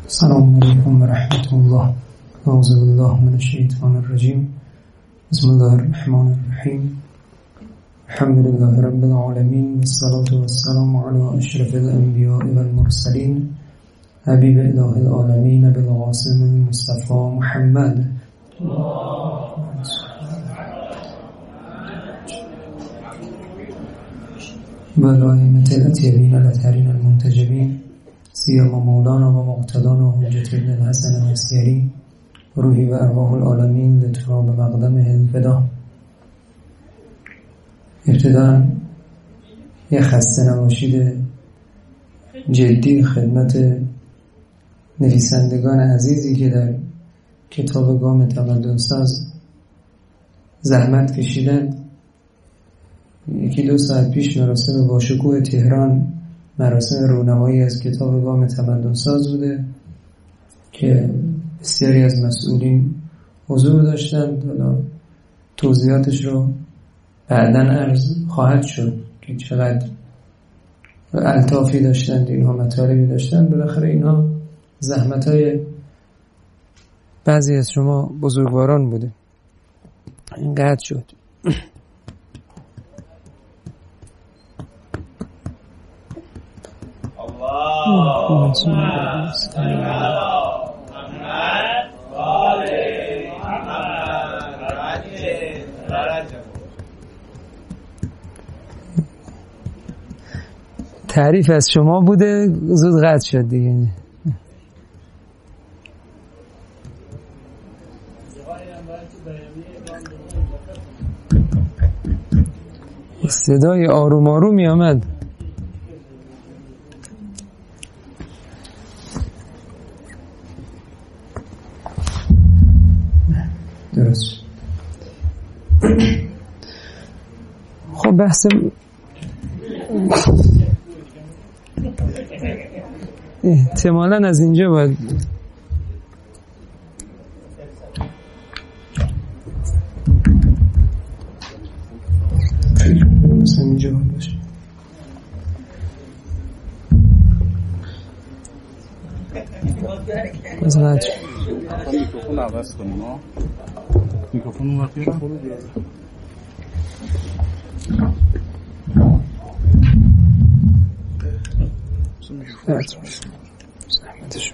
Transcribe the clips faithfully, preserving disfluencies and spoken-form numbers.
السلام علیکم و رحمت الله. اعوذ بالله من الشیطان الرجیم. بسم الله الرحمن الرحیم. الحمد لله رب العالمین والصلاة والسلام علی اشرف الانبیاء والمرسلین حبیب اله العالمین ابی القاسم المصطفى محمد. و الائمة الأطیبین الاطهرین المنتجبین سیما مولانا و مقتدانا حجت ابن الحسن العسکری روحی و ارواح العالمین لتراب مقدمه الفدا. ابتداً یک خسته نباشید جدی خدمت نویسندگان عزیزی که در کتاب گام تمدن ساز زحمت کشیدند. یکی دو ساعت پیش مراسم باشکوه تهران مراسم رونمایی از کتاب گام تمدن ساز بوده که بسیاری از مسئولین حضور داشتند. حالا توضیحاتش رو بعداً عرض خواهد شد که چقدر الطافی داشتند، اینها مطالبی داشتند. بالاخره اینها زحمت‌های بعضی از شما بزرگواران بوده. اینقدر شد. تعریف از شما بوده، زود قطع شد دیگه. صدای آروم آرومی آمد. درست. خب بحث احتمالاً از اینجا باید مثلا اینجا باید باشه. از قدر میکروفون عوض کنیم ها. میکروفون اون وقتی رو زحمتشون.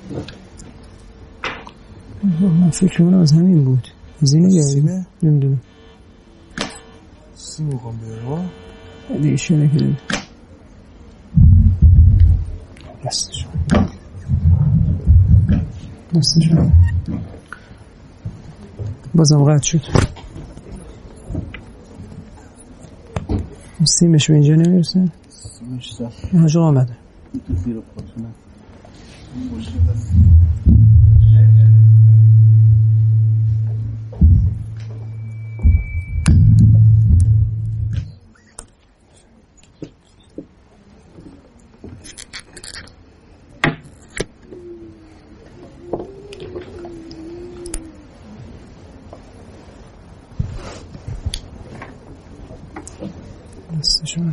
من فکر کنم از همین بود. از اینو گردیم نمیدونم سی میخوام بیارم دیگه شده که دید دستشون دستشون بازم قطع شد. سیمش به اینجا نمیرسه. سیمش زد اینجا آمده زیر پاتونه دستشون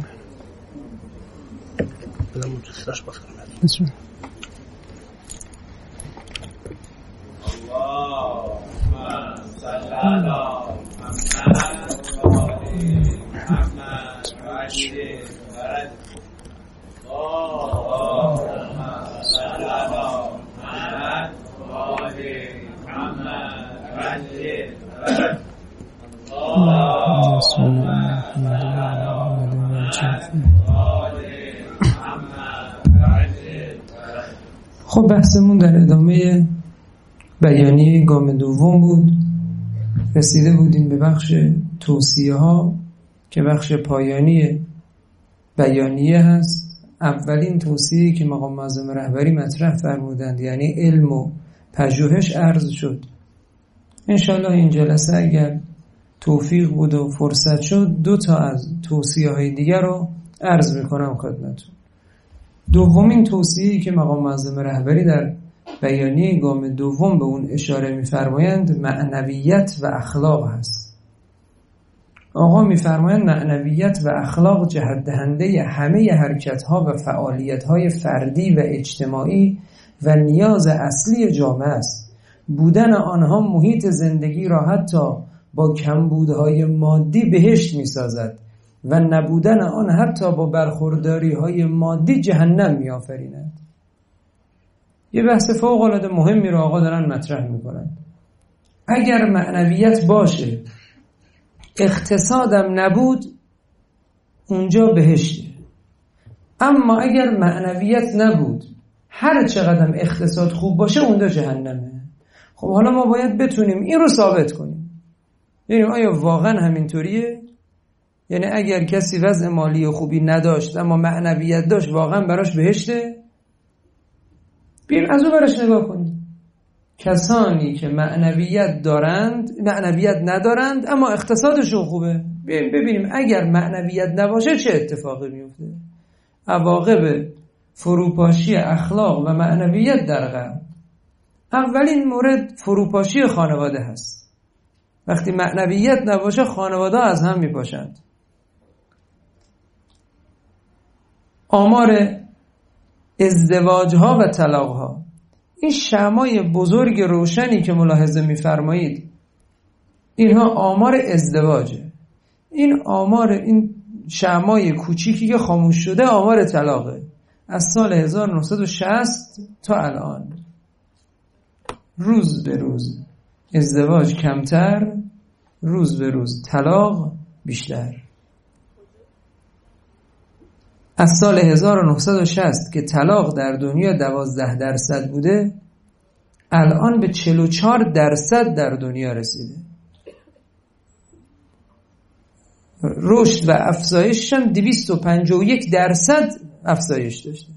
بدم اون دوستاش باز کنم دستشون خب بحثمون در ادامه بیانیه گام دوم بود. رسیده بودیم به بخش توصیه ها که بخش پایانی بیانیه هست. اولین توصیه‌ای که مقام معظم رهبری مطرح فرمودند یعنی علم و پژوهش عرض شد. انشالله این جلسه اگر توفیق بود و فرصت شد دو تا از توصیه های دیگر رو عرض میکنم خدمتتون. دومین توصیه‌ای که مقام معظم رهبری در بیانیه گام دوم به اون اشاره می‌فرمایند معنویت و اخلاق هست. آقا میفرمایند معنویت و اخلاق جهت دهنده همه حرکت‌ها و فعالیت‌های فردی و اجتماعی و نیاز اصلی جامعه است. بودن آنها محیط زندگی را حتی با کمبودهای مادی بهشت می‌سازد و نبودن آن حتی با برخورداری‌های مادی جهنم می‌آفریند. یه بحث فوق‌العاده مهمی رو آقا دارن مطرح می‌کنن. اگر معنویت باشه، اقتصادم نبود، اونجا بهشته. اما اگر معنویت نبود، هر چقدر اقتصاد خوب باشه، اونجا جهنمه. خب حالا ما باید بتونیم این رو ثابت کنیم. یعنی آیا واقعا همینطوریه؟ یعنی اگر کسی وضع مالی خوبی نداشت اما معنویت داشت، واقعا براش بهشته؟ بیایم از اون برش نگاه کنیم. کسانی که معنویت دارند، معنویت ندارند اما اقتصادشون خوبه، بیایم ببینیم اگر معنویت نباشه چه اتفاقی میفته. عواقب فروپاشی اخلاق و معنویت در غرب. اولین مورد فروپاشی خانواده هست. وقتی معنویت نباشه خانواده از هم میپاشند. آمار ازدواج ها و طلاق ها، این شمعای بزرگ روشنی که ملاحظه میفرمایید، اینها آمار ازدواجه. این آمار، این شمعای کوچیکی که خاموش شده آمار طلاقه. از سال هزار و نهصد و شصت تا الان روز به روز ازدواج کمتر، روز به روز طلاق بیشتر. از سال هزار و نهصد و شصت که طلاق در دنیا دوازده درصد بوده، الان به چهل و چهار درصد در دنیا رسیده. رشد و افزایشش هم دویست و پنجاه و یک درصد افزایش داشته.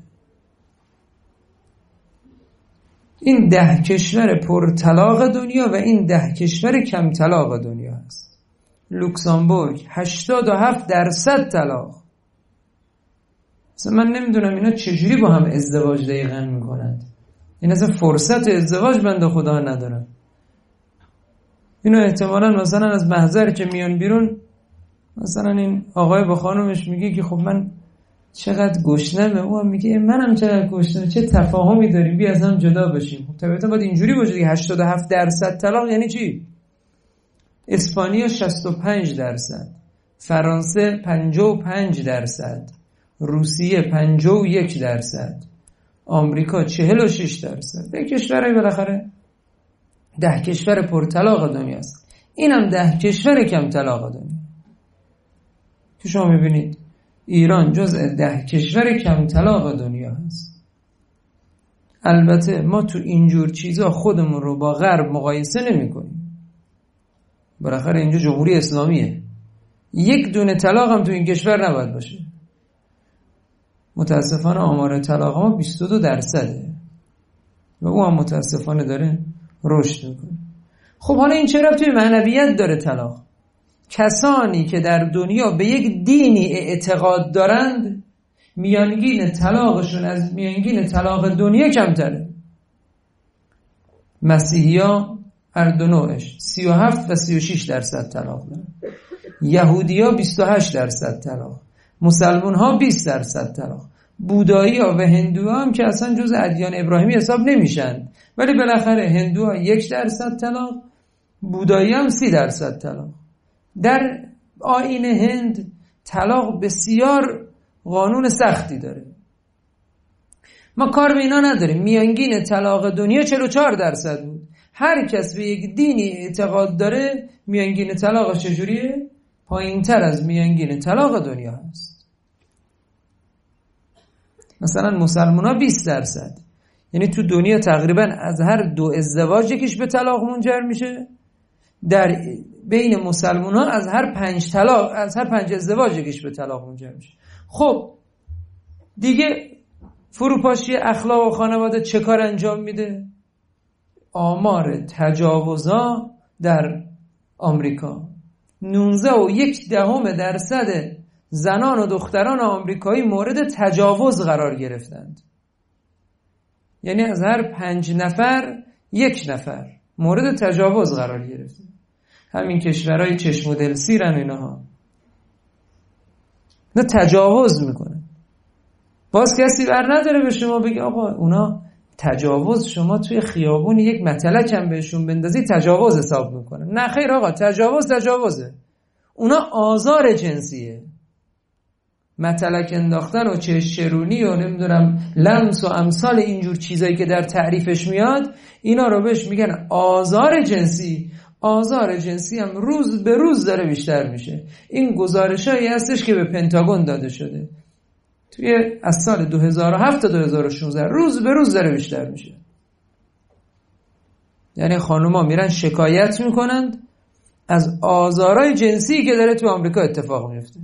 این ده کشور پر طلاق دنیا و این ده کشور کم طلاق دنیا هست. لوکزامبورگ هشتاد و هفت درصد طلاق. مثلا من نمیدونم اینا چجوری با هم ازدواج دقیقاً میکنند. این اصلا فرصت ازدواج بنده خدا ندارن. اینو احتمالاً مثلا از محضر که میان بیرون، مثلا این آقای با خانومش میگه که خب من چقدر گشنمه، او هم میگه منم چقدر گشنمه، چه تفاهمی داریم، بیا از هم جدا بشیم. خب طبیعتا باید اینجوری باشه دیگه. هشتاد و هفت درصد طلاق یعنی چی؟ اسپانیا شصت و پنج درصد، فرانسه پنجاه و پنج درصد، روسیه پنجاه و یک درصد، آمریکا چهل و شش درصد. ده کشورهای بالاخره ده کشور پر طلاق دنیاست. اینم ده کشور کم طلاق دنیا. تو شما میبینید ایران جزء ده کشور کم طلاق دنیا هست. البته ما تو اینجور چیزا خودمون رو با غرب مقایسه نمی کنیم. بالاخره اینجا جمهوری اسلامیه. یک دونه طلاق هم تو این کشور نباید باشه. متاسفانه آمار طلاق ما بیست و دو درصده و او هم متاسفانه داره رشد میکنه. خب حالا این چه ربطی به معنویت داره طلاق؟ کسانی که در دنیا به یک دینی اعتقاد دارند، میانگین طلاقشون از میانگین طلاق دنیا کمتره. مسیحی‌ها هر دو نوعش سی و هفت و سی و شش درصد طلاق دارن. یهودی‌ها بیست و هشت درصد طلاق، مسلمان‌ها بیست درصد طلاق. بودایی‌ها و هندوها هم که اصلا جز ادیان ابراهیمی حساب نمیشن، ولی بالاخره هندوها یک درصد طلاق، بودایی هم سی درصد طلاق. در آیین هند طلاق بسیار قانون سختی داره. ما کار به اینا نداریم. میانگین طلاق دنیا چهل و چهار درصد بود. هر کس به یک دینی اعتقاد داره میانگین طلاق چجوریه؟ پایین تر از میانگین طلاق دنیا هست. مثلا مسلمان ها بیست درصد. یعنی تو دنیا تقریبا از هر دو ازدواج یکیش به طلاق منجر میشه. در بین مسلمان ها از هر پنج طلاق، از هر پنج ازدواج یکیش به طلاق منجر میشه. خب دیگه فروپاشی اخلاق و خانواده چه کار انجام میده؟ آمار تجاوزها در آمریکا نوزده و یک دهم درصد زنان و دختران آمریکایی مورد تجاوز قرار گرفتند. یعنی از هر پنج نفر یک نفر مورد تجاوز قرار گرفته. همین کشورهای چشم و دل سیرن اینها، نه تجاوز میکنن. باز کسی بر نداره به شما بگه آقا اونا تجاوز، شما توی خیابون یک متلک هم بهشون بندازی تجاوز حساب میکنن. نه خیر آقا، تجاوز تجاوزه، اونا آزار جنسیه. متلک انداختن و چشرونی و نمیدونم لمس و امثال اینجور چیزایی که در تعریفش میاد، اینا رو بهش میگن آزار جنسی. آزار جنسی هم روز به روز داره بیشتر میشه. این گزارشایی هستش که به پنتاگون داده شده توی از سال دو هزار و هفت تا دو هزار و شانزده، روز به روز داره بیشتر میشه. یعنی خانوما میرن شکایت میکنند از آزارهای جنسی که داره تو آمریکا اتفاق میفته.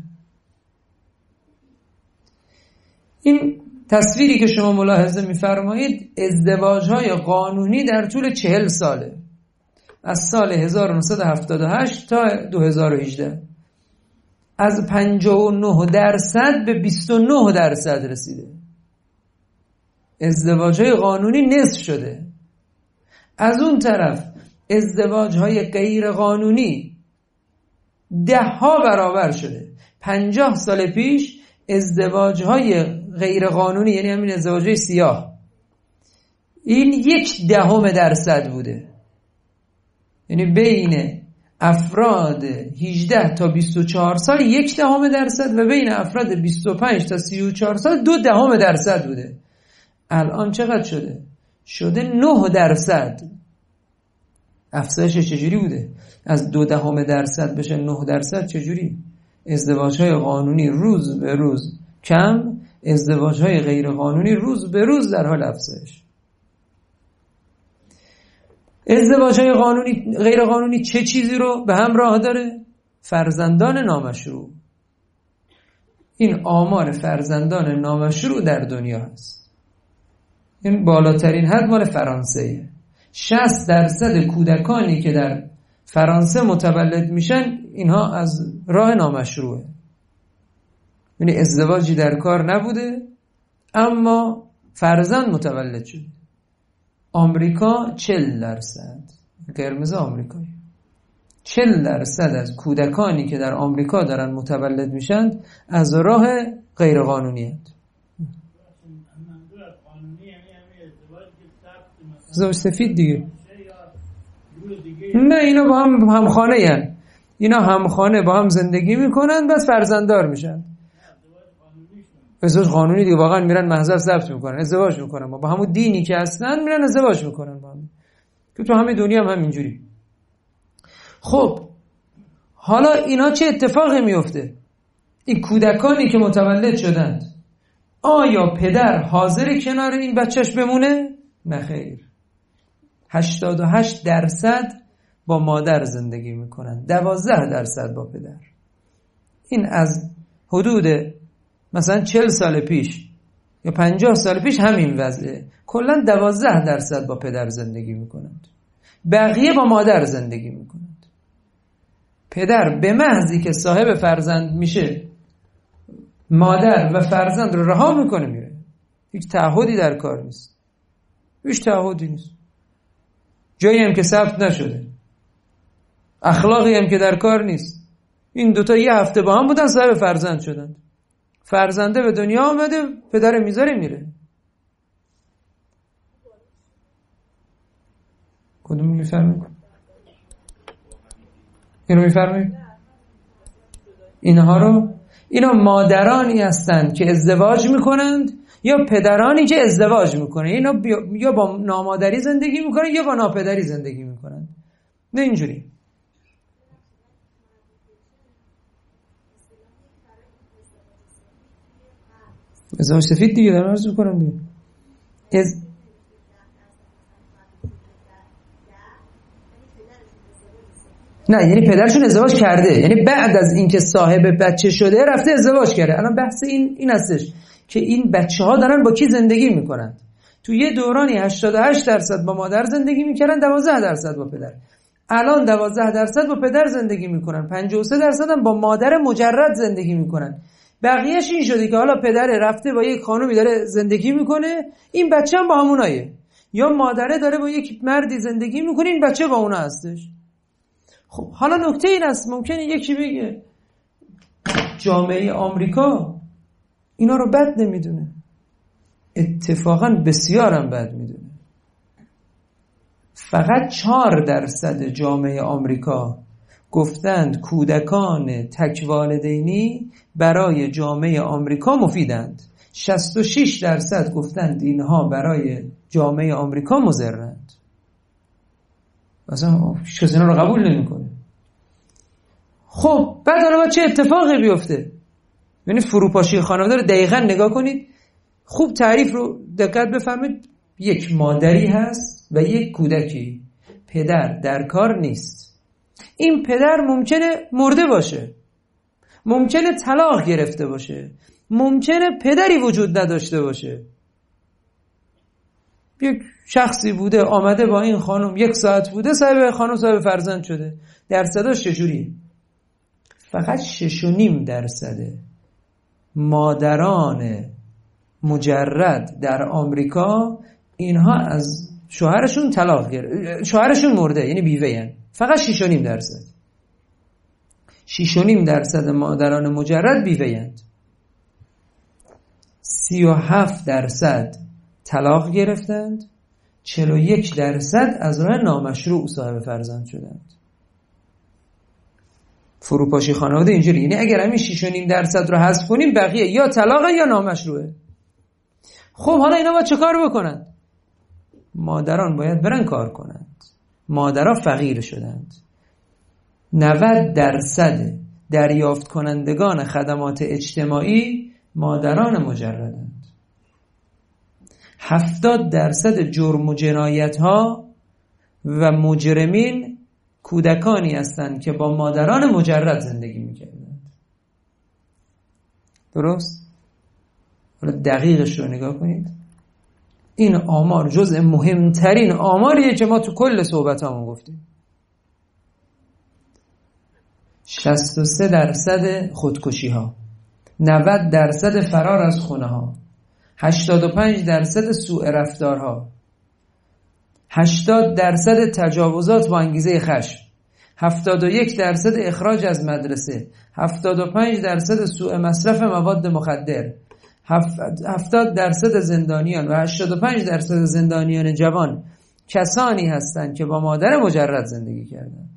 این تصویری که شما ملاحظه میفرمایید ازدواج‌های قانونی در طول چهل ساله، از سال هزار و نهصد و هفتاد و هشت تا دو هزار و هجده، از پنجاه و نه درصد به بیست و نه درصد رسیده. ازدواج‌های قانونی نصف شده. از اون طرف ازدواج‌های غیر قانونی ده ها برابر شده. پنجاه سال پیش ازدواج‌های غیر قانونی، یعنی همین ازدواج‌های سیاه، این یک دهم درصد بوده. یعنی بین افراد هجده تا بیست و چهار سال یک دهم درصد و بین افراد بیست و پنج تا سی و چهار سال دو دهم درصد بوده. الان چقدر شده؟ شده نه درصد. افزایش چجوری بوده؟ از دو دهم درصد بشه نه درصد چجوری؟ ازدواج‌های قانونی روز به روز کم، ازدواج‌های غیر قانونی روز به روز در حال افزایش. ازدواج‌های قانونی غیر قانونی چه چیزی رو به همراه داره؟ فرزندان نامشروع. این آمار فرزندان نامشروع در دنیا هست. این بالاترین حد مال فرانسه‌ایه. شصت درصد کودکانی که در فرانسه متولد میشن اینها از راه نامشروعه. یعنی ازدواجی در کار نبوده اما فرزند متولد شده. آمریکا چهل درصد، قرمز آمریکایی، چهل درصد از کودکانی که در آمریکا دارن متولد میشن از راه غیر قانونیت. ازدواج سفید دیگه. نه اینا با هم همخانه هن. اینا همخانه با هم زندگی میکنن بس فرزنددار میشن. ازدواج قانونی دیگه، واقعا میرن محضر ثبت میکنن، ازدواج میکنن، با همون دینی که هستن میرن ازدواج میکنن با هم. که تو همه دنیا هم همینجوری. خب حالا اینا چه اتفاقی میفته؟ این کودکانی که متولد شدند، آیا پدر حاضر کنار این بچهش بمونه؟ نه خیر. هشتاد و هشت درصد با مادر زندگی میکنن، دوازده درصد با پدر. این از حدود مثلا چهل سال پیش یا پنجاه سال پیش همین وضعه. کلا دوازده درصد با پدر زندگی میکنند، بقیه با مادر زندگی میکنند. پدر به محضی که صاحب فرزند میشه مادر و فرزند رو رها میکنه میره. هیچ تعهدی در کار نیست، هیچ تعهدی نیست، جایی هم که ثبت نشده، اخلاقی هم که در کار نیست. این دوتا یه هفته با هم بودن صاحب فرزند شدند. فرزنده به دنیا آمده، پدر میذاره میره. کدوم میفرمید؟ اینو میفرمید؟ اینها رو، اینا مادرانی هستند که ازدواج میکنند یا پدرانی که ازدواج میکنند. اینا یا با نامادری زندگی میکنند یا با ناپدری زندگی میکنند. نه اینجوری. ازدواج سفید دیگه دارم عرض میکنم دیگه. از... نه یعنی پدرشون ازدواج کرده، یعنی بعد از اینکه صاحب بچه شده رفته ازدواج کرده. الان بحث این این هستش که این بچه ها دارن با کی زندگی میکنن. تو یه دورانی هشتاد و هشت درصد با مادر زندگی میکردن، دوازده درصد با پدر. الان دوازده درصد با پدر زندگی میکنن، پنجاه و سه درصد هم با مادر مجرد زندگی میکنن. بقیهش این شده که حالا پدر رفته با یک خانومی داره زندگی میکنه، این بچه هم با همونایه، یا مادره داره با یک مردی زندگی میکنه، این بچه با اونا هستش. خب حالا نکته این است، ممکنه یکی بگه جامعه آمریکا اینا رو بد نمیدونه، اتفاقا بسیارم بد میدونه. فقط چهار درصد جامعه آمریکا گفتند کودکان تک والدینی برای جامعه آمریکا مفیدند. شصت و شش درصد گفتند اینها برای جامعه آمریکا مضرند. مثلا کسی اینا رو قبول نمیکنه. خب بعد حالا چه اتفاقی بیفته؟ یعنی فروپاشی خانواده رو دقیقاً نگاه کنید، خوب تعریف رو دقت بفرمایید. یک مادری هست و یک کودکی، پدر در کار نیست. این پدر ممکنه مرده باشه، ممکنه طلاق گرفته باشه، ممکنه پدری وجود نداشته باشه. یک شخصی بوده آمده با این خانم یک ساعت بوده، صاحب خانم صاحب فرزند شده. درصداش چجوریه؟ فقط شش و نیم درصده مادران مجرد در آمریکا اینها از شوهرشون طلاق گرفت، شوهرشون مرده، یعنی بیوه هن. فقط شش و نیم درصد شش و نیم درصد مادران مجرد بیوه هند. سی و هفت درصد طلاق گرفتند، چهل و یک درصد از راه نامشروع صاحب فرزند شدند. فروپاشی خانواده اینجوری، یعنی اگر همین شش و نیم درصد رو حذف کنیم بقیه یا طلاق یا نامشروعه. خب حالا اینا باید چه کار بکنند؟ مادران باید برن کار کنند. مادرها فقیر شدند. نود درصد دریافت کنندگان خدمات اجتماعی مادران مجردند. هفتاد درصد جرم و جنایت ها و مجرمین کودکانی هستند که با مادران مجرد زندگی میکردند. درست؟ حالا دقیقش رو نگاه کنید. این آمار جزء مهمترین آماریه که ما تو کل صحبت همون گفتیم. شصت و سه درصد خودکشی ها، نود درصد فرار از خونه ها، هشتاد و پنج درصد سوء رفتار ها، هشتاد درصد تجاوزات با انگیزه خشم، هفتاد و یک درصد اخراج از مدرسه، هفتاد و پنج درصد سوء مصرف مواد مخدر، هفتاد درصد زندانیان و هشتاد و پنج درصد زندانیان جوان کسانی هستند که با مادر مجرد زندگی کردند.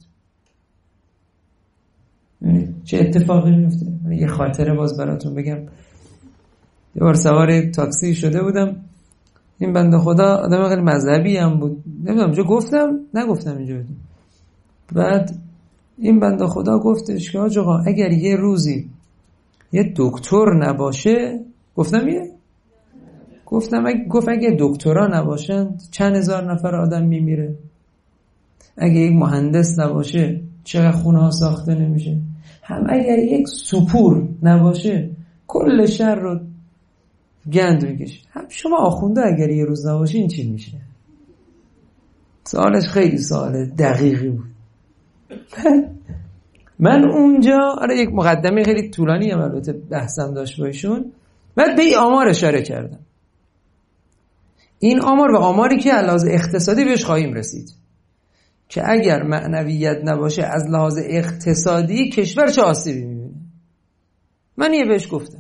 چه اتفاقی میفته؟ یه خاطره باز براتون بگم. یه بار سوار تاکسی شده بودم، این بنده خدا آدم خیلی مذهبی هم بود، نمیدونم چه گفتم نگفتم اینجا بدیم. بعد این بنده خدا گفتش که آج آقا اگر یه روزی یه دکتر نباشه، گفتم یه گفتم اگه گفت اگه دکترا نباشن چند هزار نفر آدم میمیره، اگه یک مهندس نباشه چقدر خونه ها ساخته نمیشه، هم اگر یک سپور نباشه کل شهر رو گند میکشه. هم شما آخونده اگر یه روز نباشین چی میشه؟ سوالش خیلی سوال دقیقی بود. من اونجا آره یک مقدمه خیلی طولانی هم البته بحثم داشت با ایشون، بعد به این آمار اشاره کردم. این آمار و آماری که از لحاظ اقتصادی بهش خواهیم رسید که اگر معنویت نباشه از لحاظ اقتصادی کشور چه آسیبی میبینه. من یه بهش گفتم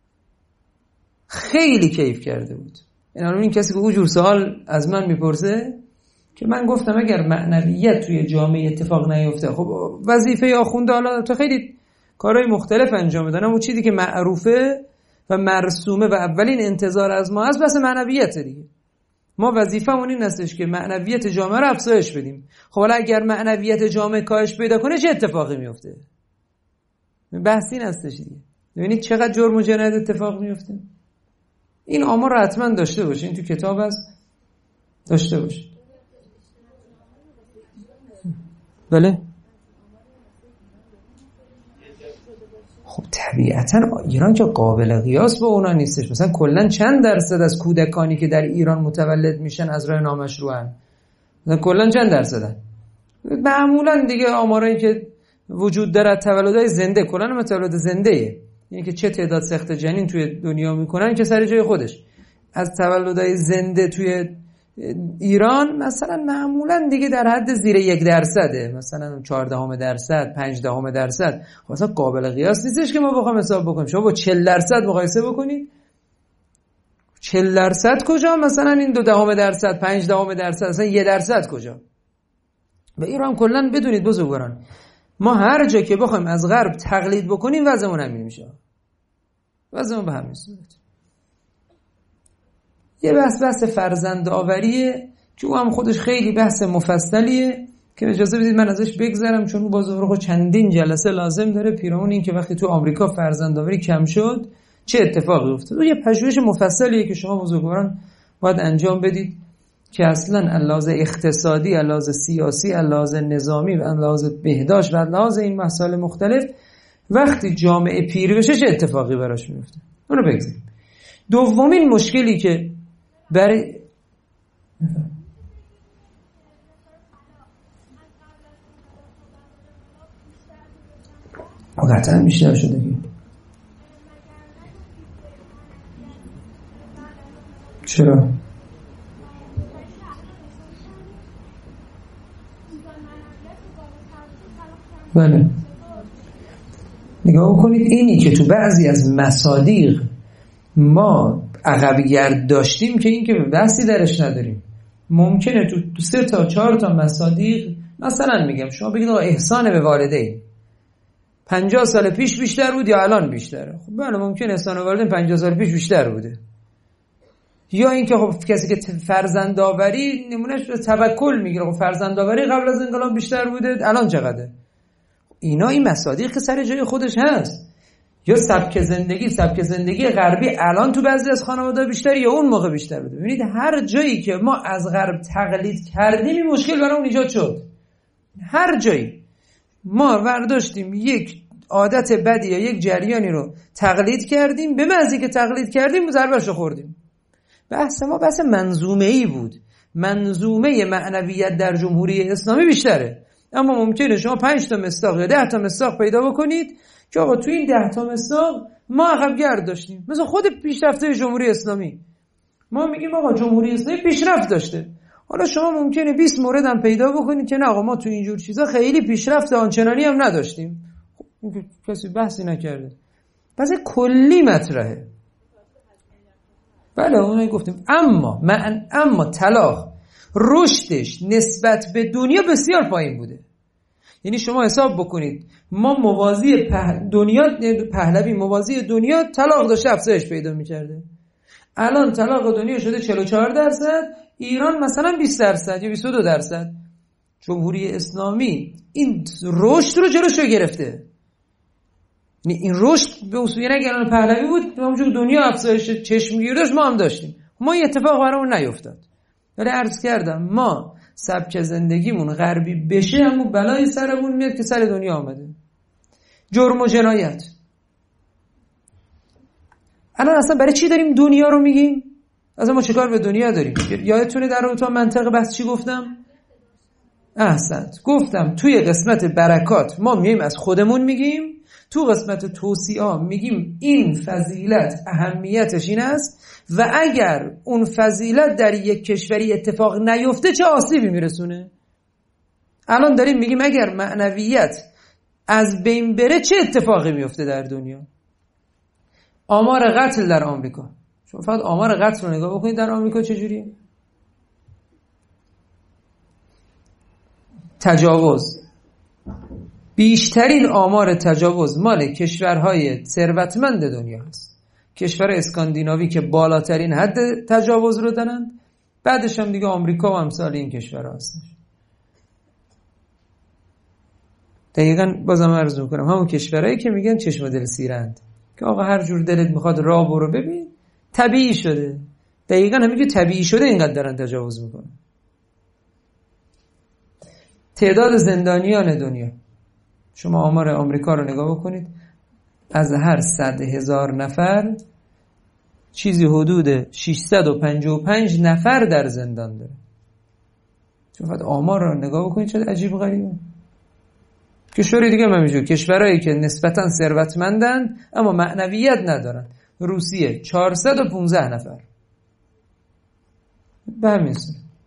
خیلی کیف کرده بود. این این کسی که اونجور سوال از من میپرسه که من گفتم اگر معنویت توی جامعه اتفاق نیفته، خب وظیفه آخونده حالا تو خیلی کارهای مختلف انجام میدن، اما چیزی که معروفه و مرسومه و اولین انتظار از ما هست بس معنویت دیگه. ما وظیفه‌مون این هستش که معنویت جامعه رو افزایش بدیم. خب حالا اگر معنویت جامعه کاهش پیدا کنه چه اتفاقی میفته؟ بحث این هستش دیگه. ببینید چقدر جرم و جنایت اتفاق میفته. این آمار رو حتما داشته باشین، تو کتاب هست داشته باشین. بله. خب طبیعتا ایران که قابل قیاس با اونا نیستش. مثلا کلا چند درصد از کودکانی که در ایران متولد میشن از راه نامشروعن؟ مثلا کلا چند درصدن؟ معمولا دیگه آمارایی که وجود داره تولدهای زنده، کلا تولد زنده‌ایه، یعنی که چه تعداد سخت جنین توی دنیا میکنن که سر جای خودش. از تولدهای زنده توی ایران مثلا معمولا دیگه در حد زیر یک درصده، مثلا چهاردهم درصد، پنجدهم درصد. خب اصلا قابل قیاس نیستش که ما بخوام حساب بکنیم. شما با چهل درصد مقایسه بکنید، چهل درصد کجا، مثلا این دو دهم درصد، پنج دهم درصد، اصلا یک درصد کجا. و ایران کلا بدونید بزرگواران، ما هر جا که بخوایم از غرب تقلید بکنیم وضعمون همین میشه، وضعمون به همین صورت. یه بحث بحث فرزند آوریه که او هم خودش خیلی بحث مفصلیه که اجازه بدید من ازش بگذرم، چون اون باز رو چندین جلسه لازم داره. پیرامون این که وقتی تو آمریکا فرزند آوری کم شد چه اتفاقی افتاد، اون یه پژوهش مفصلیه که شما بزرگواران باید انجام بدید که اصلا علاوه اقتصادی، علاوه سیاسی، علاوه نظامی و علاوه بهداشت و علاوه این مسائل مختلف وقتی جامعه پیر بشه چه اتفاقی براش میفته. اونو بگذاریم. دومین مشکلی که برای قطعا بیشتر شده که چرا؟ بله نگاه کنید، اینی که تو بعضی از مصادیق ما عقبیت داشتیم که این که بحثی درش نداریم. ممکنه تو سه تا چهار تا مصادیق مثلا میگم شما بگید آقا احسان به والدین پنجاه سال پیش بیشتر بود یا الان بیشتره. خب بله ممکنه احسان به والدین پنجاه سال پیش بیشتر بوده. یا اینکه خب کسی که فرزند آوری نمونهش توکل میگیره، خب فرزند آوری قبل از انقلاب بیشتر بوده الان چقدره. اینا این مصادیق که سر جای خودش هست. یا سبک زندگی سبک زندگی غربی الان تو بعضی از خانواده بیشتر یا اون موقع بیشتر بوده. ببینید هر جایی که ما از غرب تقلید کردیم این مشکل برامون ایجاد شد. هر جایی ما برداشتیم یک عادت بدی یا یک جریانی رو تقلید کردیم، به محضی که تقلید کردیم ضربه‌شو خوردیم. بحث ما بحث منظومه‌ای بود. منظومه معنویت در جمهوری اسلامی بیشتره، اما ممکنه شما پنج تا مصداق یا ده تا مصداق پیدا بکنید که آقا تو این ده تا مصداق ما عقب‌گرد داشتیم. مثلا خود پیشرفته جمهوری اسلامی ما میگیم آقا جمهوری اسلامی پیشرفت داشته، حالا شما ممکنه بیست مورد هم پیدا بکنید که نه آقا ما تو اینجور چیزا خیلی پیشرفت آنچنانی هم نداشتیم. خب کسی بحثی نکرده، بحث کلی مطرحه. بله اونایی گفتیم. اما من اما طلاق رشدش نسبت به دنیا بسیار پایین بوده. یعنی شما حساب بکنید ما موازی په... دنیا پهلوی موازی دنیا طلاق داشته افزایش پیدا می‌کرده. الان طلاق دنیا شده چهل و چهار درصد، ایران مثلا بیست درصد یا بیست و دو درصد. جمهوری اسلامی این رشد رو جلوشو گرفته. این رشد به اصول اگر الان پهلوی بود همونجور دنیا افزایش چشمگیر داشت ما هم داشتیم. ما این اتفاق برامون نیفتاد. ولی عرض کردم ما سبک زندگیمون غربی بشه همون بلای سرمون میاد که سر دنیا آمده. جرم و جنایت. الان اصلا برای چی داریم دنیا رو میگیم؟ اصلا ما چیکار به دنیا داریم؟ یادتونه در رابطه با منطق بحث چی گفتم؟ احسنت. گفتم توی قسمت برکات ما میایم از خودمون میگیم، تو قسمت توصیه میگیم این فضیلت اهمیتش این است و اگر اون فضیلت در یک کشوری اتفاق نیفته چه آسیبی میرسونه. الان داریم میگیم اگر معنویت از بین بره چه اتفاقی میفته در دنیا. آمار قتل در آمریکا، شما فقط آمار قتل رو نگاه بکنید در آمریکا چجوریه. تجاوز، بیشترین آمار تجاوز مال کشورهای ثروتمند دنیا هست. کشور اسکاندیناوی که بالاترین حد تجاوز رو دارن، بعدش هم دیگه آمریکا و امثال این کشورها هستن. دقیقاً بازم عرض میکنم همون کشورهایی که میگن چشم دل سیرند که آقا هر جور دلت میخواد راه برو ببین، طبیعی شده. دقیقاً همین که طبیعی شده اینقدر دارن تجاوز میکنن. تعداد زندانیان دنیا، شما آمار آمریکا رو نگاه بکنید، از هر صد هزار نفر چیزی حدود ششصد و پنجاه و پنج نفر در زندان داره. شما فقط آمار رو نگاه بکنید چه عجیب و غریبه. کشوری دیگه هم میشه، کشورهایی که نسبتاً ثروتمندن اما معنویت ندارن. روسیه چهارصد و پانزده نفر. به همین صورت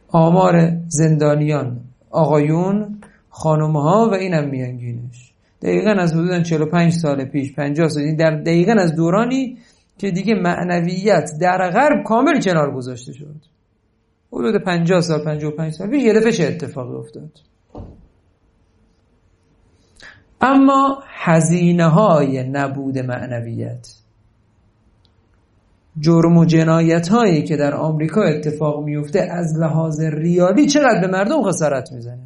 آمار زندانیان آقایون، خانم‌ها و اینم میانگینش دقیقاً از حدود چهل و پنج سال پیش، پنجاه سال، در دقیقاً از دورانی که دیگه معنویت در غرب کامل کنار گذاشته شد. حدود پنجاه سال، پنجاه و پنج سال پیش یه دفعه چه اتفاقی افتاد. اما هزینه‌های نبود معنویت، جرم و جنایت هایی که در آمریکا اتفاق میفته از لحاظ ریالی چقدر به مردم خسارت میزنه.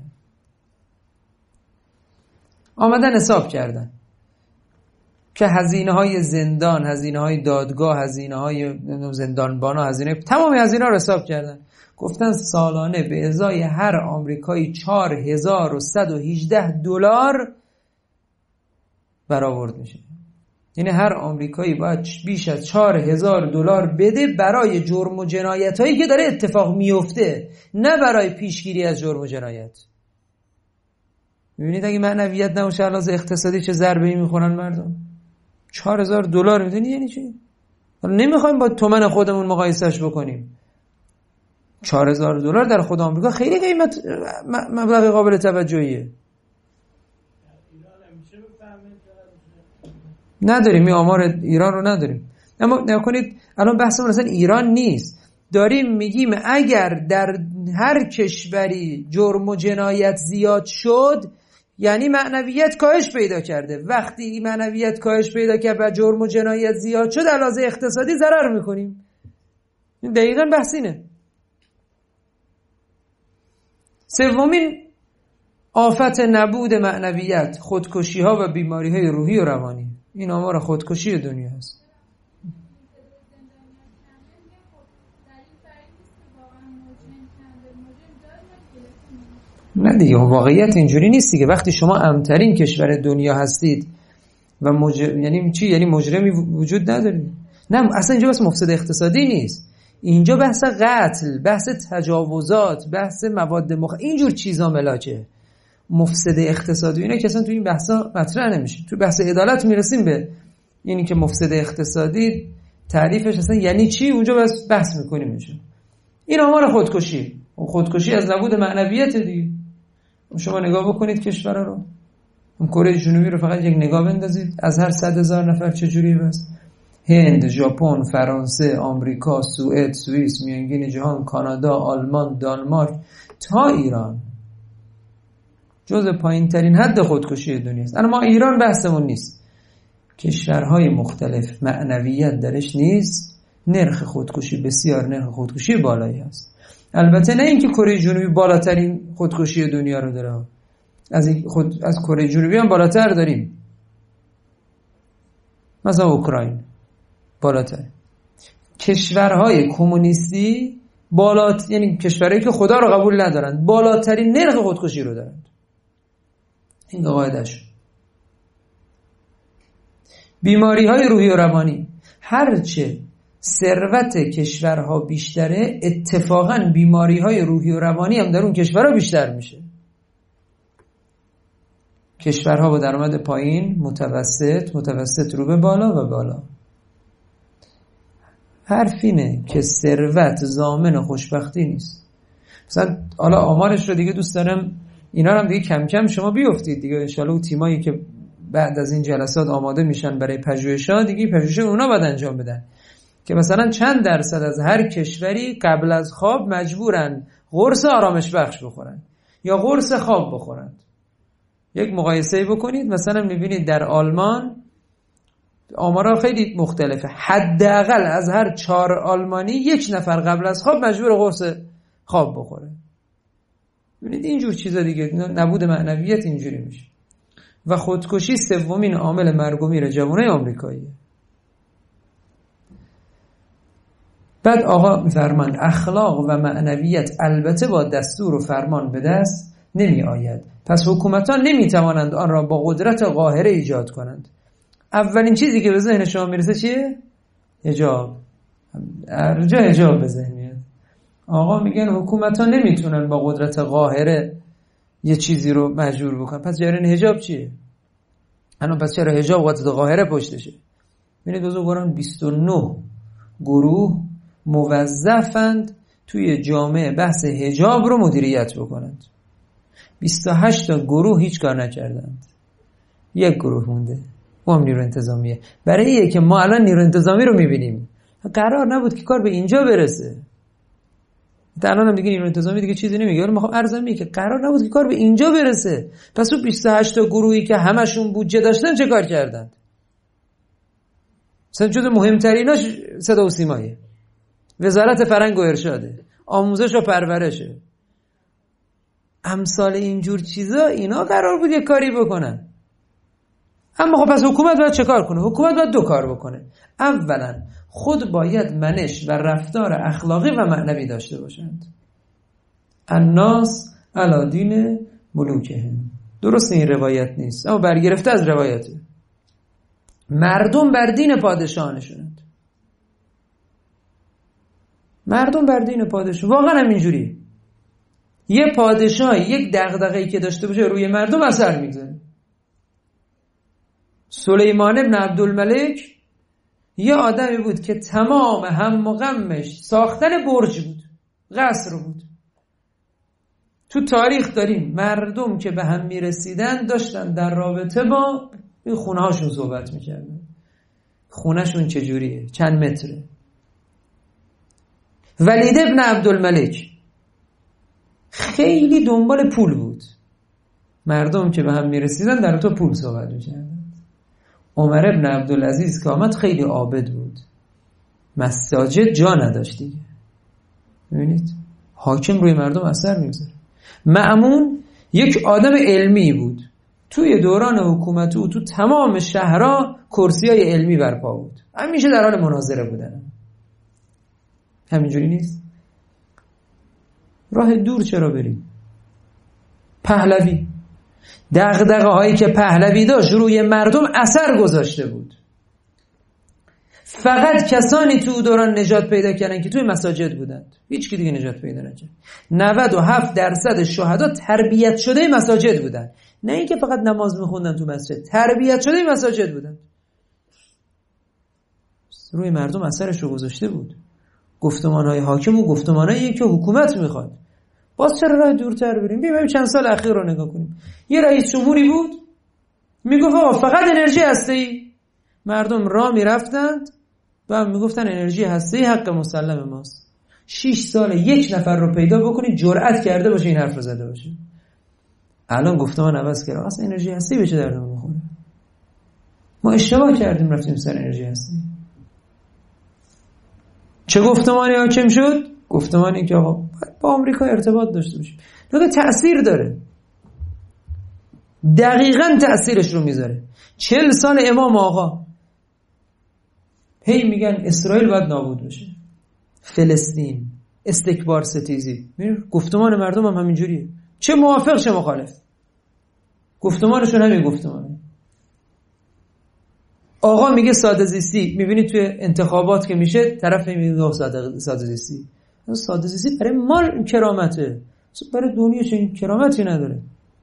آمدن حساب کردن که هزینه های زندان، هزینه های دادگاه، هزینه های زندانبانا، هزینه تمامی هزینه رو حساب کردن. گفتن سالانه به ازای هر آمریکایی چهار هزار و صد و هجده دلار برآورد میشه. یعنی هر آمریکایی باید بیش از چهار هزار دلار بده برای جرم و جنایت هایی که داره اتفاق میفته، نه برای پیشگیری از جرم و جنایت. میبینید اگه معنویت نباشه علاوه اقتصادی چه ضربه‌ای میخورن مردم. چهار هزار دلار میدونی یعنی چی؟ حالا نمیخوایم با تومن خودمون مقایسهش بکنیم. چهار هزار دلار در خود آمریکا خیلی قیمت مبلغ قابل توجهیه. نداریم این آمار ایران رو نداریم. اما نکنید الان بحثمون اصلا ایران نیست. داریم میگیم اگر در هر کشوری جرم و جنایت زیاد شد یعنی معنویت کاهش پیدا کرده. وقتی معنویت کاهش پیدا کرد و جرم و جنایت زیاد شد علاوه اقتصادی ضرر میکنیم. دقیقاً بحث اینه. سومین آفت نبود معنویت، خودکشی ها و بیماری های روحی و روانی. این آمار خودکشی دنیا هست. نه دیگه واقعیت اینجوری نیست دیگه. وقتی شما امن‌ترین کشور دنیا هستید و مجر... یعنی چی؟ یعنی مجرمی وجود نداره. نه اصلا اینجا بس مفسد اقتصادی نیست. اینجا بحث قتل، بحث تجاوزات، بحث مواد مخدر، اینجور چیزا ملاکه. مفسد اقتصادی اینا که اصلا تو این بحثا مطرح نمیشه. تو بحث عدالت میرسیم به اینی که مفسد اقتصادی تعریفش اصلا یعنی چی، اونجا بس بحث میکنیم میشه. این آمار خودکشی، خودکشی از نبود معنویت دیگه. شما نگاه بکنید کشورا رو. اون کره جنوبی رو فقط یک نگاه بندازید، از هر صد هزار نفر چجوری بس؟ هند، ژاپن، فرانسه، آمریکا، سوئد، سوئیس، میانگین جهان، کانادا، آلمان، دانمارک تا ایران جزء پایین ترین حد خودکشی دنیاست. اما ما ایران بحثمون نیست. کشورهای مختلف معنویت درش نیست، نرخ خودکشی بسیار نرخ خودکشی بالایی هست. البته نه اینکه کره جنوبی بالاترین خودکشی دنیا رو داره، از خود از کره جنوبی هم بالاتر داریم. مثلا اوکراین بالاتر. کشورهای کمونیستی بالات یعنی کشورهایی که خدا رو قبول ندارند بالاترین نرخ خودکشی رو دارند. این قاعده‌اش. بیماری های روحی و روانی، هرچه ثروت کشورها بیشتره اتفاقاً بیماری های روحی و روانی هم در اون کشورها بیشتر میشه. کشورها با درآمد پایین، متوسط، متوسط رو به بالا و بالا. حرف اینه که ثروت ضامن خوشبختی نیست. مثلا حالا آمارش رو دیگه دوست دارم اینا رو هم دیگه کم کم شما بیافتید دیگه. ان شاءالله تیمایی که بعد از این جلسات آماده میشن برای پژوهش‌ها دیگه پژوهش اونا باید انجام بدن که مثلا چند درصد از هر کشوری قبل از خواب مجبورن قرص آرامش بخش بخورن یا قرص خواب بخورن. یک مقایسه بکنید، مثلا میبینید در آلمان آمارا خیلی مختلفه. حداقل از هر چهار آلمانی یک نفر قبل از خواب مجبور قرص خواب بخوره. ببینید اینجور چیزا دیگه نبود معنویت اینجوری میشه. و خودکشی سومین عامل مرگ و میر جوانای آمریکاییه. بعد آقا میفرمان اخلاق و معنویت البته با دستور و فرمان به دست نمی آید، پس حکومتان نمی توانند آن را با قدرت قاهره ایجاد کنند. اولین چیزی که به ذهن شما میرسه چیه؟ حجاب. ارجا حجاب به ذهن میاد. آقا میگن حکومتان نمیتونن با قدرت قاهره یه چیزی رو مجبور بکنن، پس جریان حجاب چیه؟ الان پس چرا حجاب قدرت قاهره پشتشه؟ ببینید بزرگواران بیست و نه گروه موظفند توی جامعه بحث حجاب رو مدیریت بکنند. بیست و هشت تا گروه هیچ کار نکردند، یک گروه مونده، اون هم نیرو انتظامیه. برای اینه که ما الان نیرو انتظامی رو میبینیم، قرار نبود که کار به اینجا برسه. تا الان هم دیگه نیرو انتظامی دیگه چیزی نمیگه، ولی میخوام عرضم اینه که قرار نبود که کار به اینجا برسه. پس اون بیست و هشت تا گروهی که همشون بودجه داشتن چه کار کردند؟ مثلا جز مهمتریناش صدا و سیمایه، وزارت فرهنگ و ارشاده، آموزش و پرورشه، امثال اینجور چیزا. اینا قرار بود یه کاری بکنن. اما خب پس حکومت باید چه کار کنه؟ حکومت باید دو کار بکنه. اولا خود باید منش و رفتار اخلاقی و معنوی داشته باشند. الناس علی دین ملوکهم. درست این روایت نیست اما برگرفته از روایته. مردم بر دین پادشاهانشونند. مردم بر دین پادشاه. واقعا هم اینجوریه. یه پادشاه یک دغدغه‌ای که داشته باشه روی مردم اثر میذاره. سلیمان ابن عبدالملک یه آدمی بود که تمام هم و غمش ساختن برج بود، قصر بود. تو تاریخ داریم مردم که به هم میرسیدن داشتن در رابطه با این خونه هاشون صحبت میکردن. خونه شون چجوریه؟ چند متره؟ ولید ابن عبدالملک خیلی دنبال پول بود. مردم که به هم میرسیدن در تو پول صحبت میکردن. عمر ابن عبدالعزیز که آمد خیلی عابد بود، مساجد جا نداشت دیگه. ببینید حاکم روی مردم اثر میگذاره. مأمون یک آدم علمی بود، توی دوران حکومت او تو تمام شهرها کرسی‌های علمی برپا بود، همیشه در حال مناظره بودن. همینجوری نیست؟ راه دور چرا بریم؟ پهلوی، دغدغه هایی که پهلوی داشت روی مردم اثر گذاشته بود. فقط کسانی تو دوران نجات پیدا کردن که توی مساجد بودند، هیچ کی دیگه نجات پیدا نکرد. نود و هفت درصد شهدا تربیت شده مساجد بودن، نه اینکه فقط نماز میخوندن تو مسجد، تربیت شده مساجد بودن. روی مردم اثرش رو گذاشته بود. گفتمانهای حاکم و گفتمانهایی که حکومت میخواد. باز چرا راه دورتر بریم؟ بیایم چند سال اخیر رو نگاه کنیم. یه رئیس جمهوری بود میگفت آقا فقط انرژی هسته‌ای. مردم راه میرفتند و هم میگفتن انرژی هسته‌ای حق مسلم ماست. شش سال یک نفر رو پیدا بکنید جرأت کرده باشه این حرف رو زده باشه. الان گفتمان عوض کرد. اصلا انرژی هسته‌ای به چه دردمون میخوره؟ ما اشتباه کردیم رفتیم سر انرژی هسته‌ای. چه گفتمانی حاکم شد؟ گفتمانی که آقا با آمریکا ارتباط داشته باشیم. نگاه تأثیر داره، دقیقاً تأثیرش رو میذاره. چهل سال امام آقا هی میگن اسرائیل باید نابود بشه، فلسطین، استکبار ستیزی. گفتمان مردم هم همینجوریه، چه موافق چه مخالف، گفتمانشون همین گفتمانه. آقا میگه ساده زیستی، میبینید توی انتخابات که میشه طرف میگه ساده ساده زیستی. ساده زیستی برای مال کرامته، برای دنیا چه کرامتی نداره.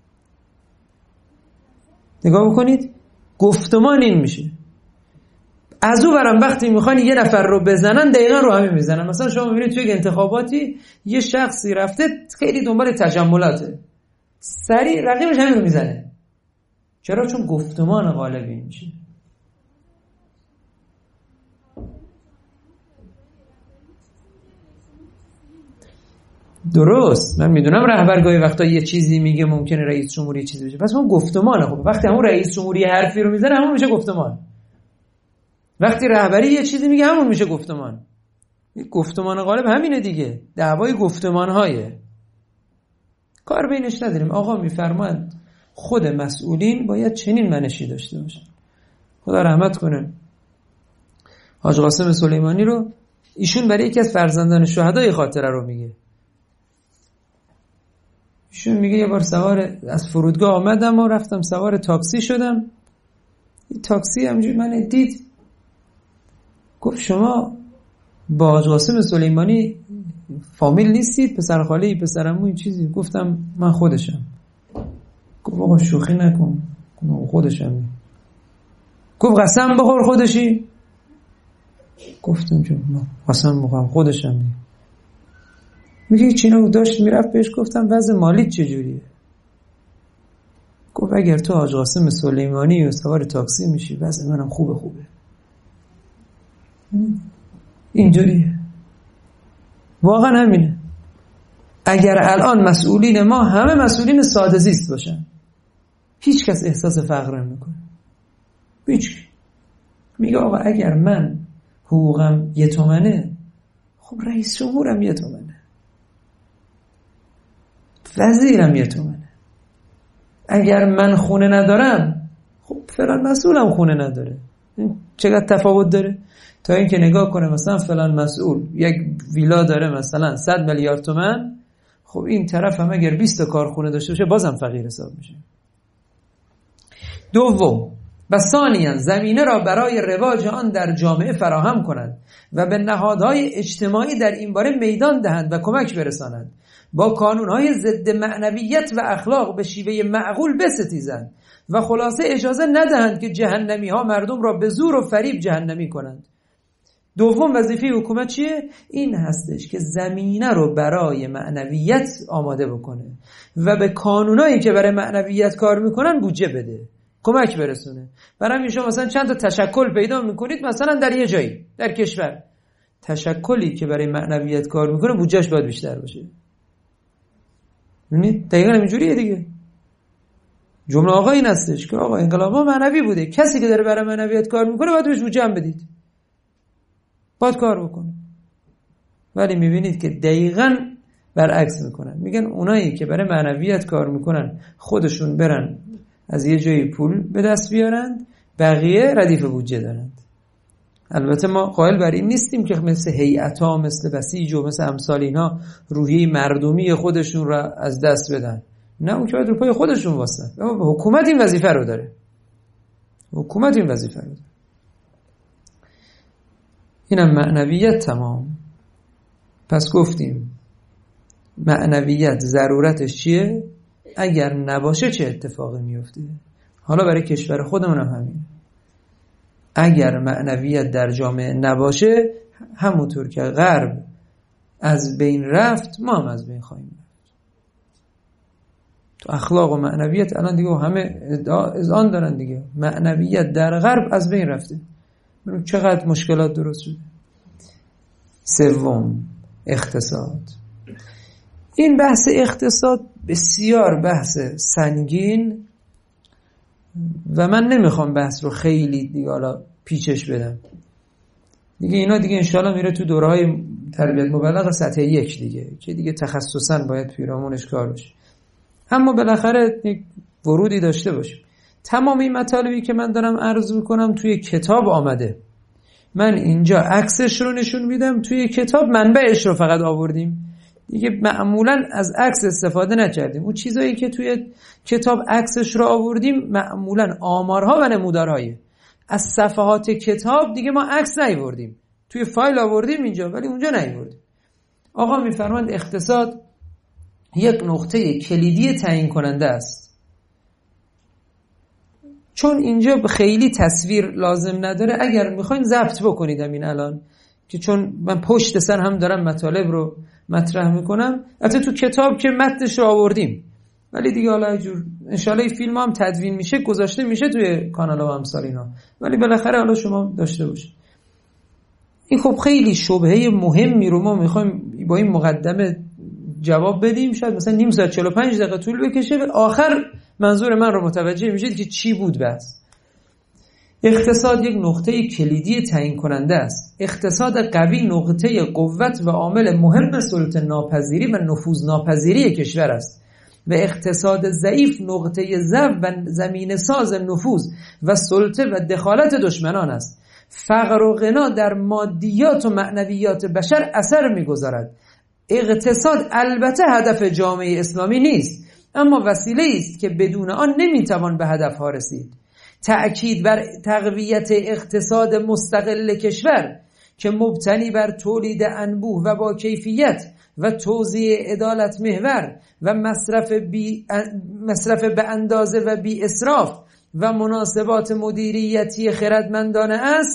نگاه بکنید گفتمان این میشه. از او برم وقتی میخوان یه نفر رو بزنن دقیقا رو همین میزنن. مثلا شما میبینید توی انتخاباتی یه شخصی رفته خیلی دنبال تجملاته، سریع رقیبش همین رو میزنه. چرا؟ چون گفتمان غالبی میشه. درست، من میدونم رهبرگاهی وقتا یه چیزی میگه ممکنه رئیس جمهوری چیزی بشه، پس اون گفتمانه. خب وقتی همون رئیس جمهوری حرفی رو میزنه همون میشه گفتمان. وقتی رهبری یه چیزی میگه همون میشه گفتمان. گفتمان غالب همینه دیگه، دعوای گفتمان‌های کار بینش نداریم. آقا میفرماند خود مسئولین باید چنین منشی داشته باشن. خدا رحمت کنه حاج قاسم سلیمانی رو. ایشون برای یکی از فرزندان شهدای خاطره رو میگه. ایشون میگه یه بار سوار از فرودگاه آمدم و رفتم سوار تاکسی شدم. این تاکسی همجوری من دید، گفت شما با حاج قاسم سلیمانی فامیل نیستید؟ پسر خاله پسر عمو این چیزی؟ گفتم من خودشم. گفت آقا شوخی نکن. گفتم خودشم. گفت قسم بخور خودشی؟ گفتم چون قسم بخورم خودشم. میگه چینا داشت میرفت بهش گفتم وضع مالیت چجوریه؟ گفت اگر تو حاج قاسم سلیمانی و سوار تاکسی میشی وضع منم خوبه خوبه. اینجوریه واقعا همینه. اگر الان مسئولین ما همه مسئولین ساده زیست باشن هیچ کس احساس فقر نمیکنه. هیچ. میگه آقا اگر من حقوقم یه تومنه خب رئیس جمهورم یه تومنه، وزیرم یه تومنه. اگر من خونه ندارم خب فلان مسئولم خونه نداره. چقدر تفاوت داره؟ تا اینکه نگاه کنه مثلا فلان مسئول یک ویلا داره مثلا صد میلیارد تومان، خب این طرف هم اگر بیست تا کارخونه داشته باشه بازم فقیر حساب میشه. دوم و ثانیاً زمینه را برای رواج آن در جامعه فراهم کنند و به نهادهای اجتماعی در این باره میدان دهند و کمک برسانند، با کانونهای ضد معنویت و اخلاق به شیوه معقول بستیزند و خلاصه اجازه ندهند که جهنمی ها مردم را به زور و فریب جهنمی کنند. دوم وظیفه حکومت چیه؟ این هستش که زمینه رو برای معنویت آماده بکنه و به کانونایی که برای معنویت کار میکنن بودجه بده، کمک برسونه. برای همین شما مثلا چند تا تشکل پیدا میکنید مثلا در یه جایی در کشور، تشکلی که برای معنویت کار میکنه بودجهش باید بیشتر باشه. ببینید دقیقاً اینجوریه دیگه. جمله آقا این هستش که آقا انقلاب معنوی بوده، کسی که داره برای معنویت کار میکنه باید بهش بودجه هم بدید، باید کار بکنه. ولی میبینید که دقیقاً برعکس میکنن. میگن اونایی که برای معنویت کار میکنن خودشون برن از یه جایی پول به دست بیارند، بقیه ردیف بودجه دارند. البته ما قائل بر این نیستیم که مثل هیئت‌ها، مثل بسیج و مثل امثال اینا روحیه مردمی خودشون را از دست بدن. نه، اون که باید رو پای خودشون واسطن. اما حکومت این وظیفه رو داره. حکومت این وظیفه رو داره. اینم معنویت تمام. پس گفتیم معنویت ضرورتش چیه؟ اگر نباشه چه اتفاقی میفته؟ حالا برای کشور خودمون هم همین. اگر معنویت در جامعه نباشه، همونطور که غرب از بین رفت ما هم از بین خواهیم رفت. تو اخلاق و معنویت الان دیگه همه اذعان دارن دیگه، معنویت در غرب از بین رفته. ببین چقدر مشکلات درست شده. سوم اقتصاد. این بحث اقتصاد بسیار بحث سنگین و من نمیخوام بحث رو خیلی دیگه حالا پیچش بدم دیگه. اینا دیگه انشالله میره تو دوره‌های تربیت مبلغ سطح یک دیگه که دیگه تخصصاً باید پیرامونش کار بشه. اما بالاخره یک ورودی داشته باشیم. تمام این مطالبی که من دارم عرض میکنم توی کتاب آمده. من اینجا عکسش رو نشون میدم، توی کتاب منبعش رو فقط آوردیم دیگه. معمولاً از عکس استفاده نکردیم. اون چیزایی که توی کتاب عکسش رو آوردیم معمولاً آمارها و نمودارهایه. از صفحات کتاب دیگه ما عکس نیاوردیم، توی فایل آوردیم اینجا ولی اونجا نیاوردیم. آقا میفرماند اقتصاد یک نقطه کلیدی تعیین کننده است. چون اینجا خیلی تصویر لازم نداره، اگر میخواین ضبط بکنید همین الان، که چون من پشت سر هم دارم مطالب رو مطرح میکنم. البته تو کتاب که متنش رو آوردیم ولی دیگه حالا جور انشالله این فیلم هم تدوین میشه گذاشته میشه توی کانال و امثال اینا، ولی بالاخره حالا شما داشته باشید. این خب خیلی شبهه مهمی رو ما میخوایم با این مقدمه جواب بدیم. شاید مثلا نیم ساعت چهل و پنج دقیقه طول بکشه و آخر منظور من رو متوجه میشید که چی بود بس. اقتصاد یک نقطه کلیدی تعیین کننده است. اقتصاد قوی نقطه قوت و عامل مهم سلطه ناپذیری و نفوذ ناپذیری کشور است و اقتصاد ضعیف نقطه ضعف و زمین ساز نفوذ و سلطه و دخالت دشمنان است. فقر و غنا در مادیات و معنویات بشر اثر می‌گذارد. اقتصاد البته هدف جامعه اسلامی نیست، اما وسیله است که بدون آن نمیتوان به هدفها رسید. تأکید بر تقویت اقتصاد مستقل کشور که مبتنی بر تولید انبوه و با کیفیت و توزیع عدالت محور و مصرف, بی مصرف به اندازه و بی اسراف و مناسبات مدیریتی خردمندانه است،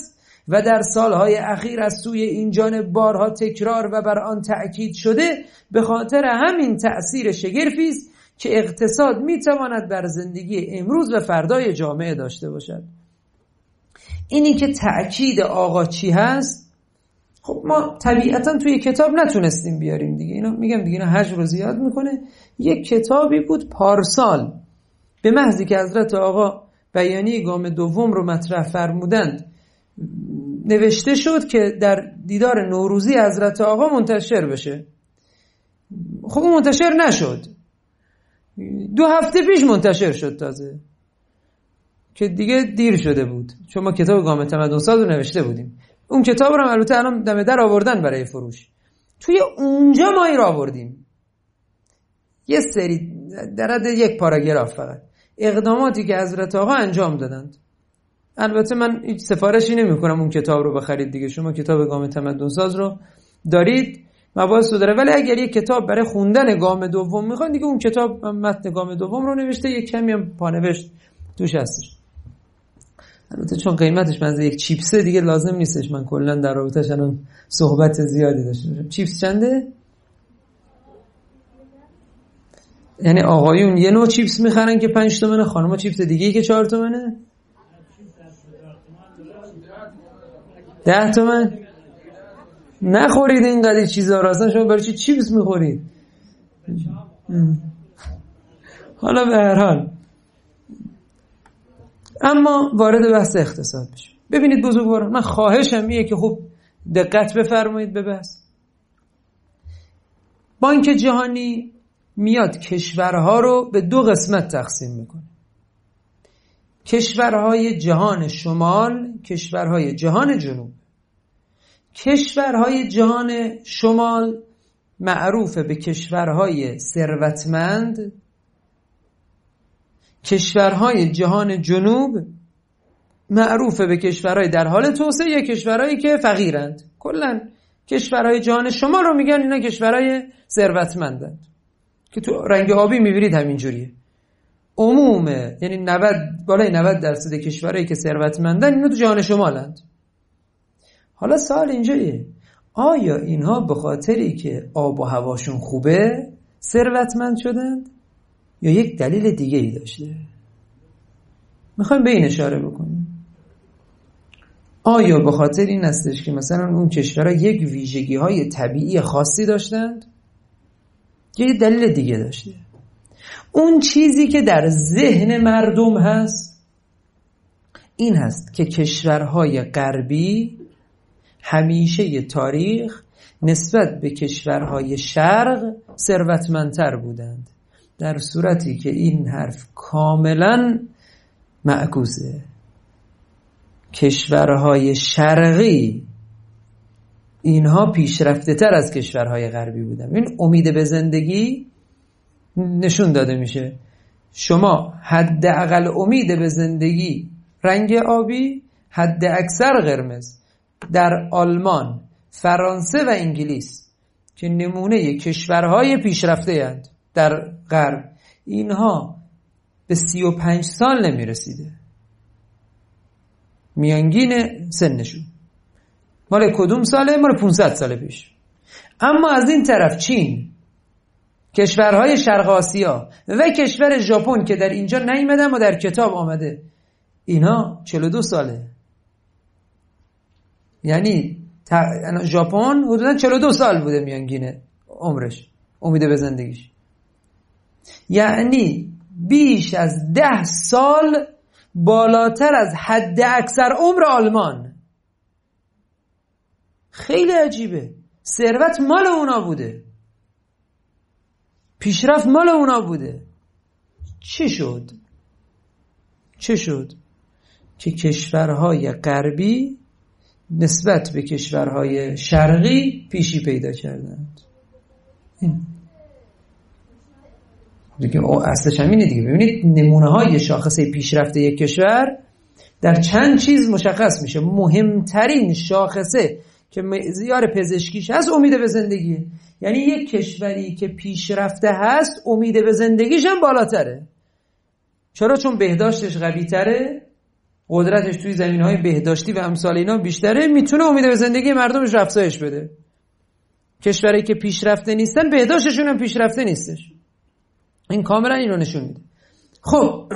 و در سالهای اخیر از سوی این جانب بارها تکرار و بر آن تأکید شده، به خاطر همین تأثیر شگرفی است که اقتصاد میتواند بر زندگی امروز و فردای جامعه داشته باشد. اینی که تأکید آقا چی هست، خب ما طبیعتا توی کتاب نتونستیم بیاریم دیگه. اینا میگم دیگه اینا حجم رو زیاد میکنه. یک کتابی بود پارسال به محضی که حضرت آقا بیانیه گام دوم رو مطرح فرمودند نوشته شد که در دیدار نوروزی حضرت آقا منتشر بشه. خب اون منتشر نشد، دو هفته پیش منتشر شد تازه که دیگه دیر شده بود، چون ما کتاب گام تمدن ساز رو نوشته بودیم. اون کتاب رو هم البته الان دم در آوردن برای فروش. توی اونجا ما این رو آوردیم، یه سری در حد یک پاراگراف فقط اقداماتی که حضرت آقا انجام دادند. البته من هیچ سفارشی نمی کنم اون کتاب رو بخرید دیگه، شما کتاب گام تمدن ساز رو دارید، مباحث رو داره. ولی اگر یک کتاب برای خوندن گام دوم میخواین دیگه اون کتاب متن گام دوم رو نوشته، یک کمی هم پانوشت توش هستش. البته چون قیمتش مثلا یک چیپسه دیگه لازم نیستش من کلا در رابطه‌اش الان صحبت زیادی داشته باشم. چیپس چنده؟ یعنی آقایون یه نوع چیپس میخرن که پنج تومنه، خانم‌ها چیپس دیگه‌ای که چهار تومنه؟ ده تومن؟ نخورید اینقدر چیزا را، اصلا شما برای چی چیپس میخورید؟ حالا به هر حال اما وارد بحث اقتصاد بشیم. ببینید بزرگواران، من خواهشم اینه که خوب دقت بفرمایید به بحث. بانک جهانی میاد کشورها رو به دو قسمت تقسیم میکنه. کشورهای جهان شمال، کشورهای جهان جنوب. کشورهای جهان شمال معروف به کشورهای ثروتمند، کشورهای جهان جنوب معروف به کشورهای در حال توسعه یا کشورهایی که فقیرند. کلا کشورهای جهان شمال رو میگن اینا کشورهای ثروتمندند که تو رنگ آبی میبینید همین جوریه. عمومه یعنی نود بالای نود درصد کشورهایی که ثروتمندن اینا تو جهان شمالند. حالا سوال اینجاییه، آیا اینها به خاطری که آب و هواشون خوبه ثروتمند شدند یا یک دلیل دیگه ای داشته؟ میخوایم به این اشاره بکنیم. آیا به خاطر این هستش که مثلا اون کشورها یک ویژگی های طبیعی خاصی داشتند یا یک دلیل دیگه داشته؟ اون چیزی که در ذهن مردم هست این هست که کشورهای غربی همیشه تاریخ نسبت به کشورهای شرق ثروتمندتر بودند، در صورتی که این حرف کاملا معکوسه. کشورهای شرقی اینها پیشرفته تر از کشورهای غربی بودند. این امید به زندگی نشون داده میشه. شما حداقل امید به زندگی رنگ آبی، حد اکثر قرمز در آلمان، فرانسه و انگلیس که نمونه کشورهای پیشرفته اند در غرب، اینها به سی و پنج سال نمی رسیده میانگین سنشون. مال کدوم ساله؟ مال پانصد سال پیش. اما از این طرف چین، کشورهای شرق آسیا و کشور ژاپن که در اینجا نیامدن و در کتاب آمده، اینا چهل و دو ساله. یعنی ژاپن حدوداً چهل و دو سال بوده میانگین عمرش، امید به زندگیش. یعنی بیش از ده سال بالاتر از حد اکثر عمر آلمان. خیلی عجیبه. ثروت مال اونا بوده، پیشرفت مال اونا بوده. چه شد؟ چه شد که کشورهای غربی نسبت به کشورهای شرقی پیشی پیدا کردند؟ دیگه اصلش همینه دیگه. ببینید نمونه های شاخصه پیشرفته یک کشور در چند چیز مشخص میشه. مهمترین شاخصه که معیار پزشکیش هست امید به زندگی. یعنی یک کشوری که پیشرفته هست امید به زندگیش هم بالاتره. چرا؟ چون بهداشتش قوی تره، قدرتش توی زمینهای بهداشتی و امثال اینا بیشتره، میتونه امید به زندگی مردمش افزایش بده. کشورایی که پیشرفته نیستن بهداشتشون هم پیشرفته نیستش. این کاملا اینو نشون میده. خب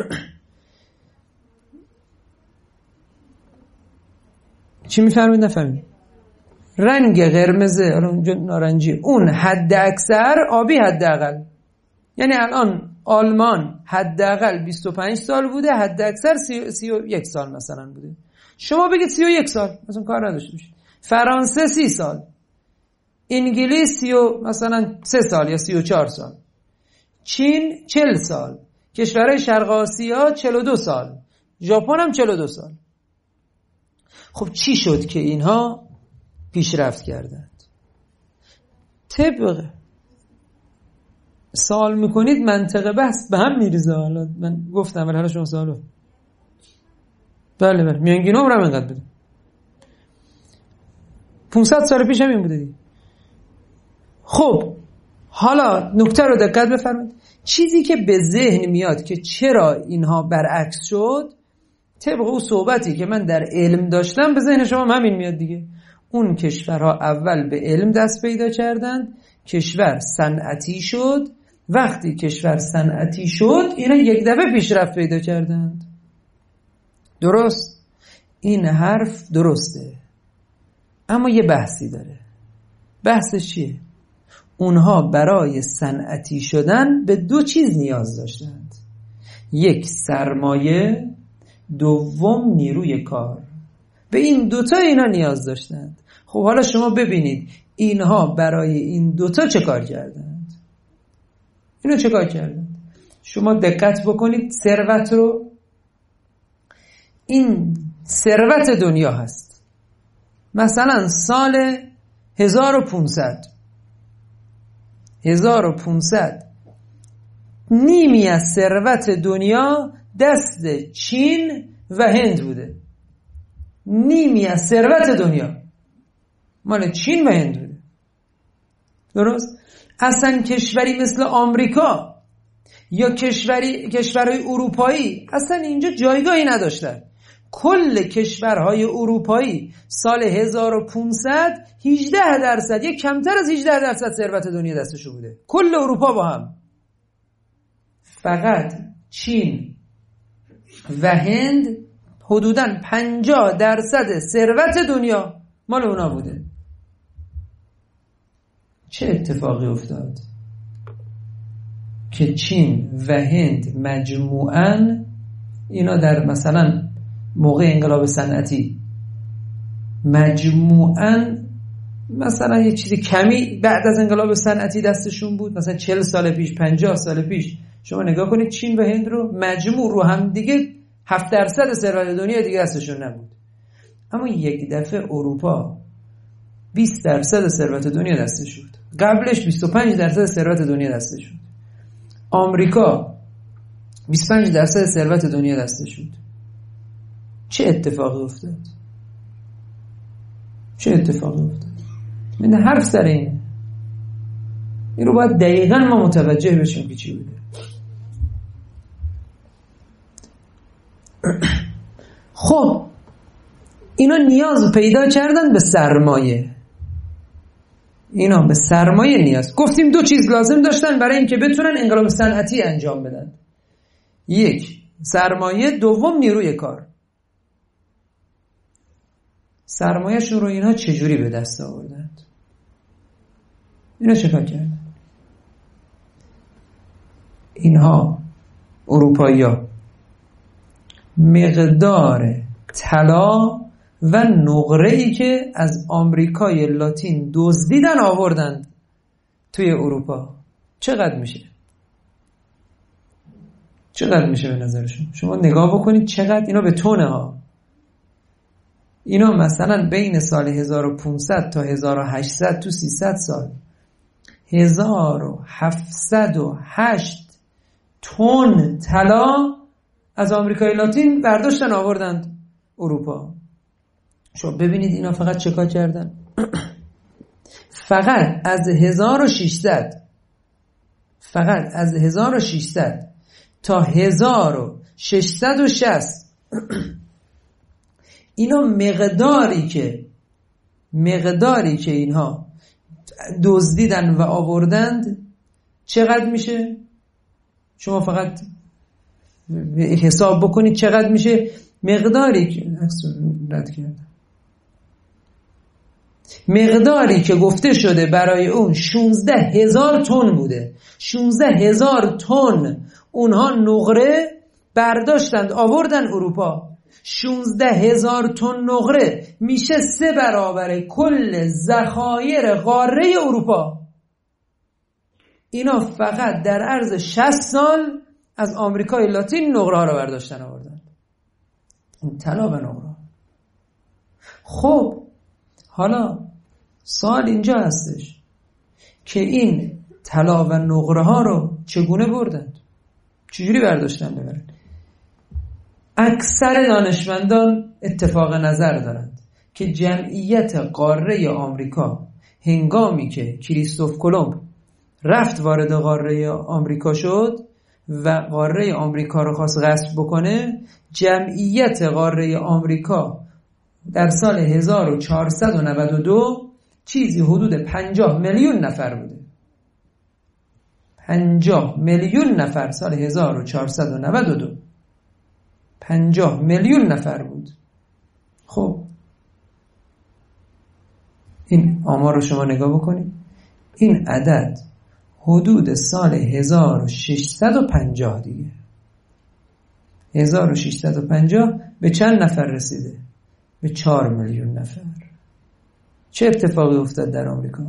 چی میفرمید؟ نفهمید. رنگ قرمز، حالا اونجا نارنجی، اون حد اکثر، آبی حداقل. یعنی الان آلمان حداقل بیست و پنج سال بوده، حد اکثر سی و یک سال مثلا بوده. شما بگید سی و یک سال مثلا کار نداشته باشید. فرانسه سی سال، انگلیس سی و مثلا سه سال یا سی و چهار سال، چین چهل سال، کشورهای شرق آسیا چهل و دو سال، ژاپن هم چهل و دو سال. خب چی شد که اینها پیشرفت کردند؟ طبق سوال میکنید منطقه بحث به هم میریزه. حالا من گفتم ولی حالا شما سوالو بله بله میانگین عمر هم اینقدر بده. پانصد سال پیش هم این بوده دیگه. خب حالا نکته رو دقت بفرمایید. چیزی که به ذهن میاد که چرا اینها برعکس شد، طبق اون صحبتی که من در علم داشتم به ذهن شما همین میاد دیگه. اون کشورها اول به علم دست پیدا کردند، کشور صنعتی شد. وقتی کشور صنعتی شد اینا یک دفعه پیشرفت پیدا کردند. درست؟ این حرف درسته، اما یه بحثی داره. بحثش چیه؟ اونها برای صنعتی شدن به دو چیز نیاز داشتند: یک سرمایه، دوم نیروی کار. به این دوتا اینا نیاز داشتند. خب حالا شما ببینید اینها برای این دوتا چه کار کردند؟ اینا چه کار کردند؟ شما دقت بکنید ثروت رو، این ثروت دنیا هست. مثلا سال هزار و پانصد هزار و پانصد نیمی از ثروت دنیا دست چین و هند بوده. نیمی از ثروت دنیا مال چین و هند بوده. درست؟ اصلا کشوری مثل آمریکا یا کشوری کشورهای اروپایی اصلا اینجا جایگاهی نداشتن. کل کشورهای اروپایی سال هزار و پانصد هجده درصد، یک کمتر از هجده درصد ثروت دنیا دستشون بوده. کل اروپا با هم. فقط چین و هند حدوداً پنجاه درصد ثروت دنیا مال اونا بوده. چه اتفاقی افتاد که چین و هند مجموعاً اینا در مثلا موقع انقلاب صنعتی مجموعاً مثلا یه چیزی کمی بعد از انقلاب صنعتی دستشون بود، مثلا چهل سال پیش، پنجاه سال پیش شما نگاه کنید چین و هند رو مجموع رو هم دیگه هفت درصد ثروت دنیا دیگه دستشون نبود. اما یک دفعه اروپا بیست درصد ثروت دنیا دستش بود. قبلش بیست و پنج درصد ثروت دنیا دستش بود. آمریکا بیست و پنج درصد ثروت دنیا دستش بود. چه اتفاقی افتاد؟ چه اتفاقی افتاد؟ من حرف سر اینه. این رو باید دقیقاً ما متوجه بشیم که چی بوده. خب اینا نیاز پیدا کردن به سرمایه. اینا به سرمایه نیاز. گفتیم دو چیز لازم داشتن برای اینکه بتونن انقلاب صنعتی انجام بدن: یک سرمایه، دوم نیروی کار. سرمایه‌شون رو اینها چجوری به دست آوردند؟ اینا چیکار کردن؟ اینها اروپایی‌ها مقدار طلا و نقره‌ای که از آمریکای لاتین دزدیدن آوردند توی اروپا. چقدر میشه؟ چقدر میشه به نظرشون؟ شما نگاه بکنید چقدر اینا به تونه ها. اینا مثلا بین سال هزار و پانصد تا هزار و هشتصد تو سیصد سال هزار و هفتصد و هشت تن طلا از آمریکای لاتین برداشتن آوردند اروپا. شما ببینید اینا فقط چیکار کردن. فقط از هزار و ششصد فقط از هزار و ششصد تا هزار و ششصد و شصت اینا مقداری که مقداری که اینها دزدیدن و آوردند چقدر میشه؟ شما فقط حساب بکنید چقدر میشه مقداری که رد کردم مقداری که گفته شده برای اون شانزده هزار تن بوده. شانزده هزار تن اونها نقره برداشتند آوردن اروپا. شانزده هزار تن نقره میشه سه برابر کل ذخایر قاره اروپا. اینا فقط در عرض شصت سال از آمریکای لاتین نقره ها رو برداشتن آوردن. این طلا و نقره. خب حالا سوال اینجا هستش که این طلا و نقره ها رو چگونه بردند؟ چجوری برداشتن ببرن؟ اکثر دانشمندان اتفاق نظر دارند که جمعیت قاره آمریکا هنگامی که کریستوف کلمب رفت وارد قاره آمریکا شد و قاره آمریکا رو خواست غصب بکنه، جمعیت قاره آمریکا در سال هزار و چهارصد و نود و دو چیزی حدود پنجاه میلیون نفر بوده. پنجاه میلیون نفر سال هزار و چهارصد و نود و دو پنجاه میلیون نفر بود. خب این آمار رو شما نگاه بکنید. این عدد حدود سال هزار و ششصد و پنجاه دیگه هزار و ششصد و پنجاه به چند نفر رسیده؟ به چهار میلیون نفر. چه اتفاقی افتاد در آمریکا؟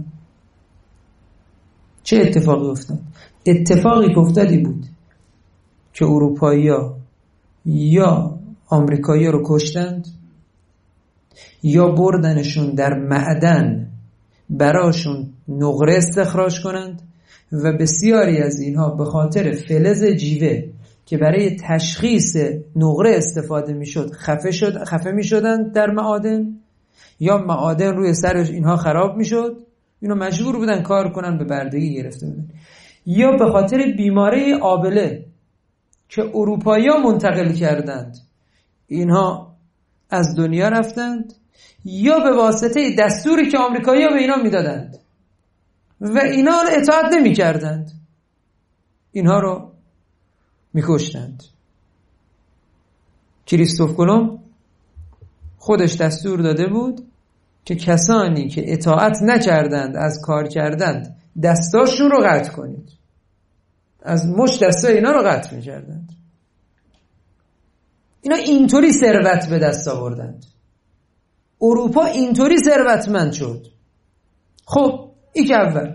چه اتفاقی افتاد؟ اتفاقی که افتادی بود که اروپایی‌ها یا آمریکایی‌ها رو کشتند یا بردنشون در معدن براشون نقره استخراج کنند و بسیاری از اینها به خاطر فلز جیوه که برای تشخیص نقره استفاده میشد خفه شد خفه میشدند در معادن، یا معادن روی سرش اینها خراب میشد، اینو مجبور بودن کار کنن، به بردگی گرفته بودن، یا به خاطر بیماری آبله که اروپایی‌ها منتقل کردند اینها از دنیا رفتند، یا به واسطه دستوری که آمریکایی‌ها به اینا میدادند و اینا رو اطاعت نمی کردند، اینها رو می کشتند. کریستوف کلمب خودش دستور داده بود که کسانی که اطاعت نکردند از کار کردند دستاشون رو قطع کنید. از مش دستای اینا رو قطع می کردند. اینا اینطوری ثروت به دست آوردند. اروپا اینطوری ثروتمند شد. خب این که اول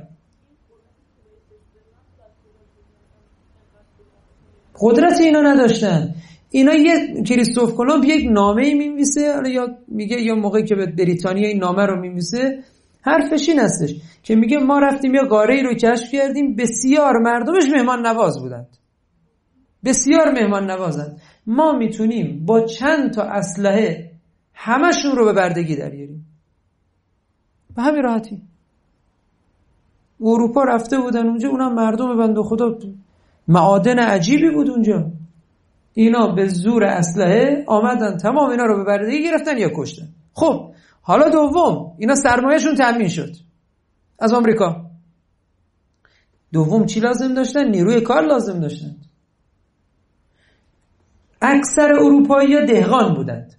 قدرت اینا نداشتن. اینا یه کریستوف کلمب یک نامه‌ای می‌نویسه، یا میگه یا موقعی که به بریتانیا این نامه رو می‌نویسه حرفش این هستش که میگه ما رفتیم یا قاره‌ای رو کشف کردیم، بسیار مردمش مهمان نواز بودند، بسیار مهمان نوازند، ما میتونیم با چند تا اسلحه همشون رو به بردگی دریاریم. به همین راحتی. اروپا رفته بودن اونجا، اونم مردم بنده خدا، معادن عجیبی بود اونجا، اینا به زور اسلحه آمدن تمام اینا رو به بردگی گرفتن یا کشتن. خب حالا دوم، اینا سرمایه‌شون تامین شد از آمریکا. دوم چی لازم داشتن؟ نیروی کار لازم داشتن. اکثر اروپایی‌ها دهقان بودند.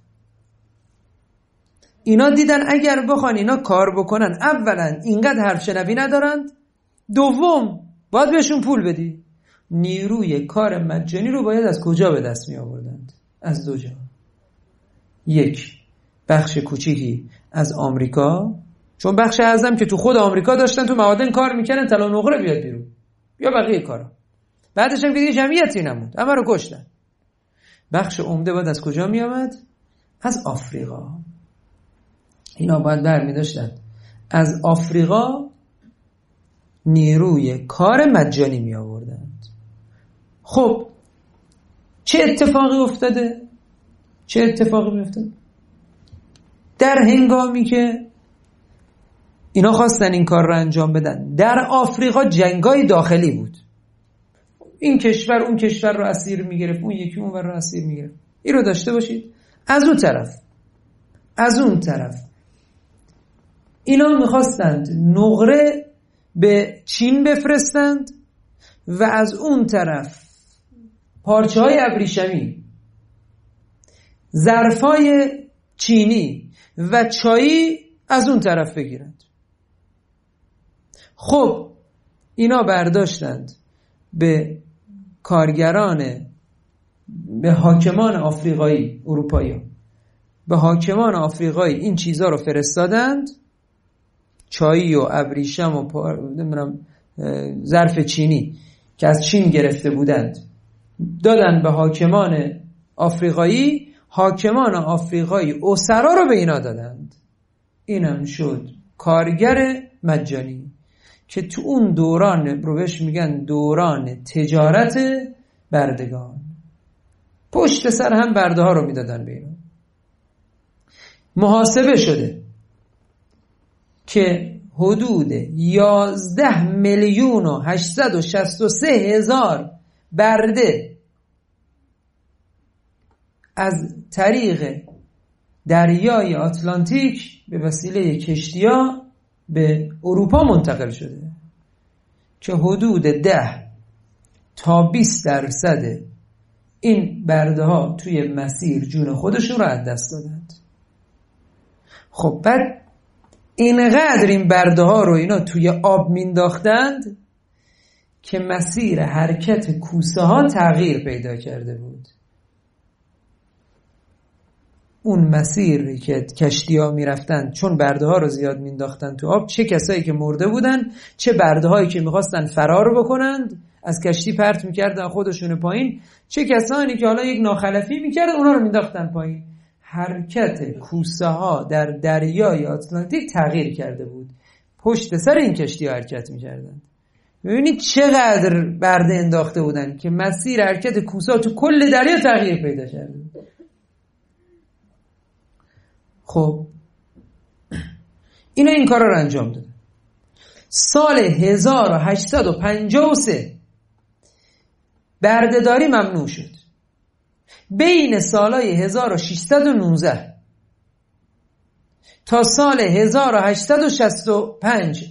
اینا دیدن اگر بخوان اینا کار بکنن، اولا اینقدر حرف شنوی ندارند، دوم باید بهشون پول بدی. نیروی کار مجانی رو باید از کجا به دست می آوردند؟ از دو جا. یک، بخش کوچیکی از آمریکا، چون بخش اعظم که تو خود آمریکا داشتن تو معادن کار میکنن، طلا نقره بیاد بیرون، یا بقیه کارا. بعدش هم که دیگه جمعیتی نموند، همه رو کشتن. بخش عمده باید از کجا می آمد؟ از آفریقا. اینا باید برمی داشتن از آفریقا نیروی کار مجانی می آوردند. خب چه اتفاقی افتاده؟ چه اتفاقی می افتاده؟ در هنگامی که اینا خواستن این کار رو انجام بدن، در آفریقا جنگای داخلی بود. این کشور اون کشور رو اسیر می گرفت، اون یکی اون ور رو اسیر می گرفت. این رو داشته باشید. از اون طرف از اون طرف اینا میخواستند نقره به چین بفرستند و از اون طرف پارچه های ابریشمی، ظرفای چینی و چایی از اون طرف بگیرند. خب اینا برداشتند به کارگران، به حاکمان آفریقایی، اروپایی، به حاکمان آفریقایی این چیزها رو فرستادند، چایی و ابریشم و پار... نمیدونم ظرف چینی که از چین گرفته بودند دادن به حاکمان آفریقایی. حاکمان آفریقایی اسرا رو به اینا دادند. اینم شد کارگر مجانی که تو اون دوران رو بهش میگن دوران تجارت بردگان. پشت سر هم برده ها رو میدادن به اینا. محاسبه شده که حدود یازده میلیون و هشتصد و شصت و سه هزار برده از طریق دریای آتلانتیک به وسیله کشتی‌ها به اروپا منتقل شده که حدود ده تا بیست درصد این برده ها توی مسیر جون خودشون رو از دست دادند. خب بعد اینقدر این برده ها رو اینا توی آب مینداختند که مسیر حرکت کوسه ها تغییر پیدا کرده بود. اون مسیری که کشتی ها می رفتن چون برده ها رو زیاد می انداختن تو آب، چه کسایی که مرده بودن چه برده هایی که می خواستن فرار بکنند از کشتی پرت می کردن خودشون پایین، چه کسانی که حالا یک ناخلفی می کردن اونا رو می انداختن پایین. حرکت کوسه ها در دریای آتلانتیک تغییر کرده بود. پشت سر این کشتی ها حرکت می کردن. ببینید چقدر برده انداخته بودن که مسیر حرکت کوسه ها تو کل دریا تغییر پیدا کرده بود. خب اینا این کارا رو انجام دادن. سال هزار و هشتصد و پنجاه و سه بردهداری ممنوع شد. بین سالهای هزار و ششصد و نوزده تا سال هزار و هشتصد و شصت و پنج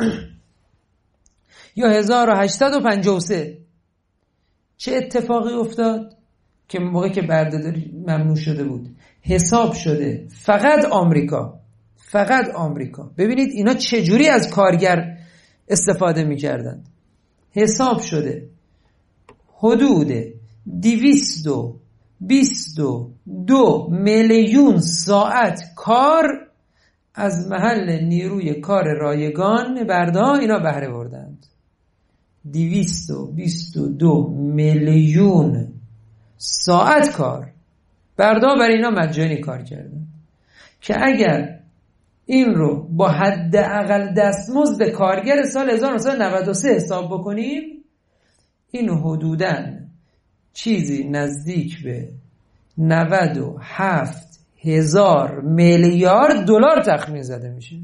یا هزار و هشتصد و پنجاه و سه چه اتفاقی افتاد که موقعی که بردهداری ممنوع شده بود حساب شده فقط آمریکا، فقط آمریکا. ببینید اینا چجوری از کارگر استفاده می‌کردند. حساب شده حدود دویست و بیست و دو میلیون ساعت کار از محل نیروی کار رایگان برده اینا بهره بردند. دویست و بیست و دو میلیون ساعت کار برده برای اینا مجانی کار کردن که اگر این رو با حداقل دستمزد کارگر سال هزار و نهصد و نود و سه حساب بکنیم، این حدوداً چیزی نزدیک به نود و هفت هزار میلیارد دلار تخمین زده میشه.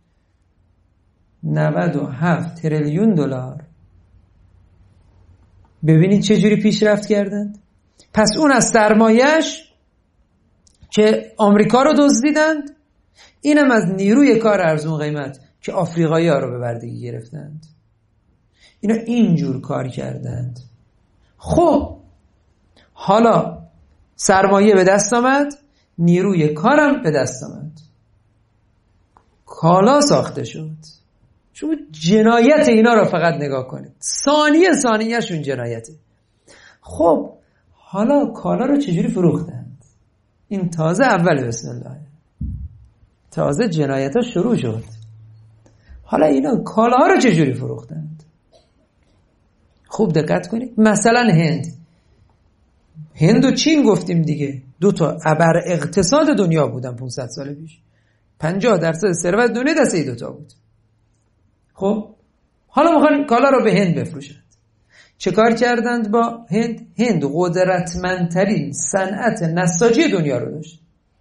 نود و هفت تریلیون دلار. ببینید چجوری پیشرفت کردند. پس اون از سرمایه‌اش که آمریکا رو دزدیدند، اینم از نیروی کار ارزون قیمت که آفریقایی ها رو به بردگی گرفتند. اینا اینجور کار کردند. خب حالا سرمایه به دست آمد، نیروی کارم به دست آمد، کالا ساخته شد. شما جنایت اینا رو فقط نگاه کنید، ثانیه ثانیه شون جنایته. خب حالا کالا رو چجوری فروختند؟ این تازه اول بسم الله، تازه جنایت ها شروع شد. حالا اینا کالاها رو چجوری فروختند؟ خوب دقت کنید. مثلا هند هند و چین گفتیم دیگه، دو تا ابر اقتصاد دنیا بودن پانصد سال پیش. پنجاه درصد ثروت دنیا دست این دو تا بود. خب حالا میخوان کالا رو به هند بفروشند. چه کار کردند با هند؟ هند قدرتمندترین صنعت نساجی دنیا رو داشت.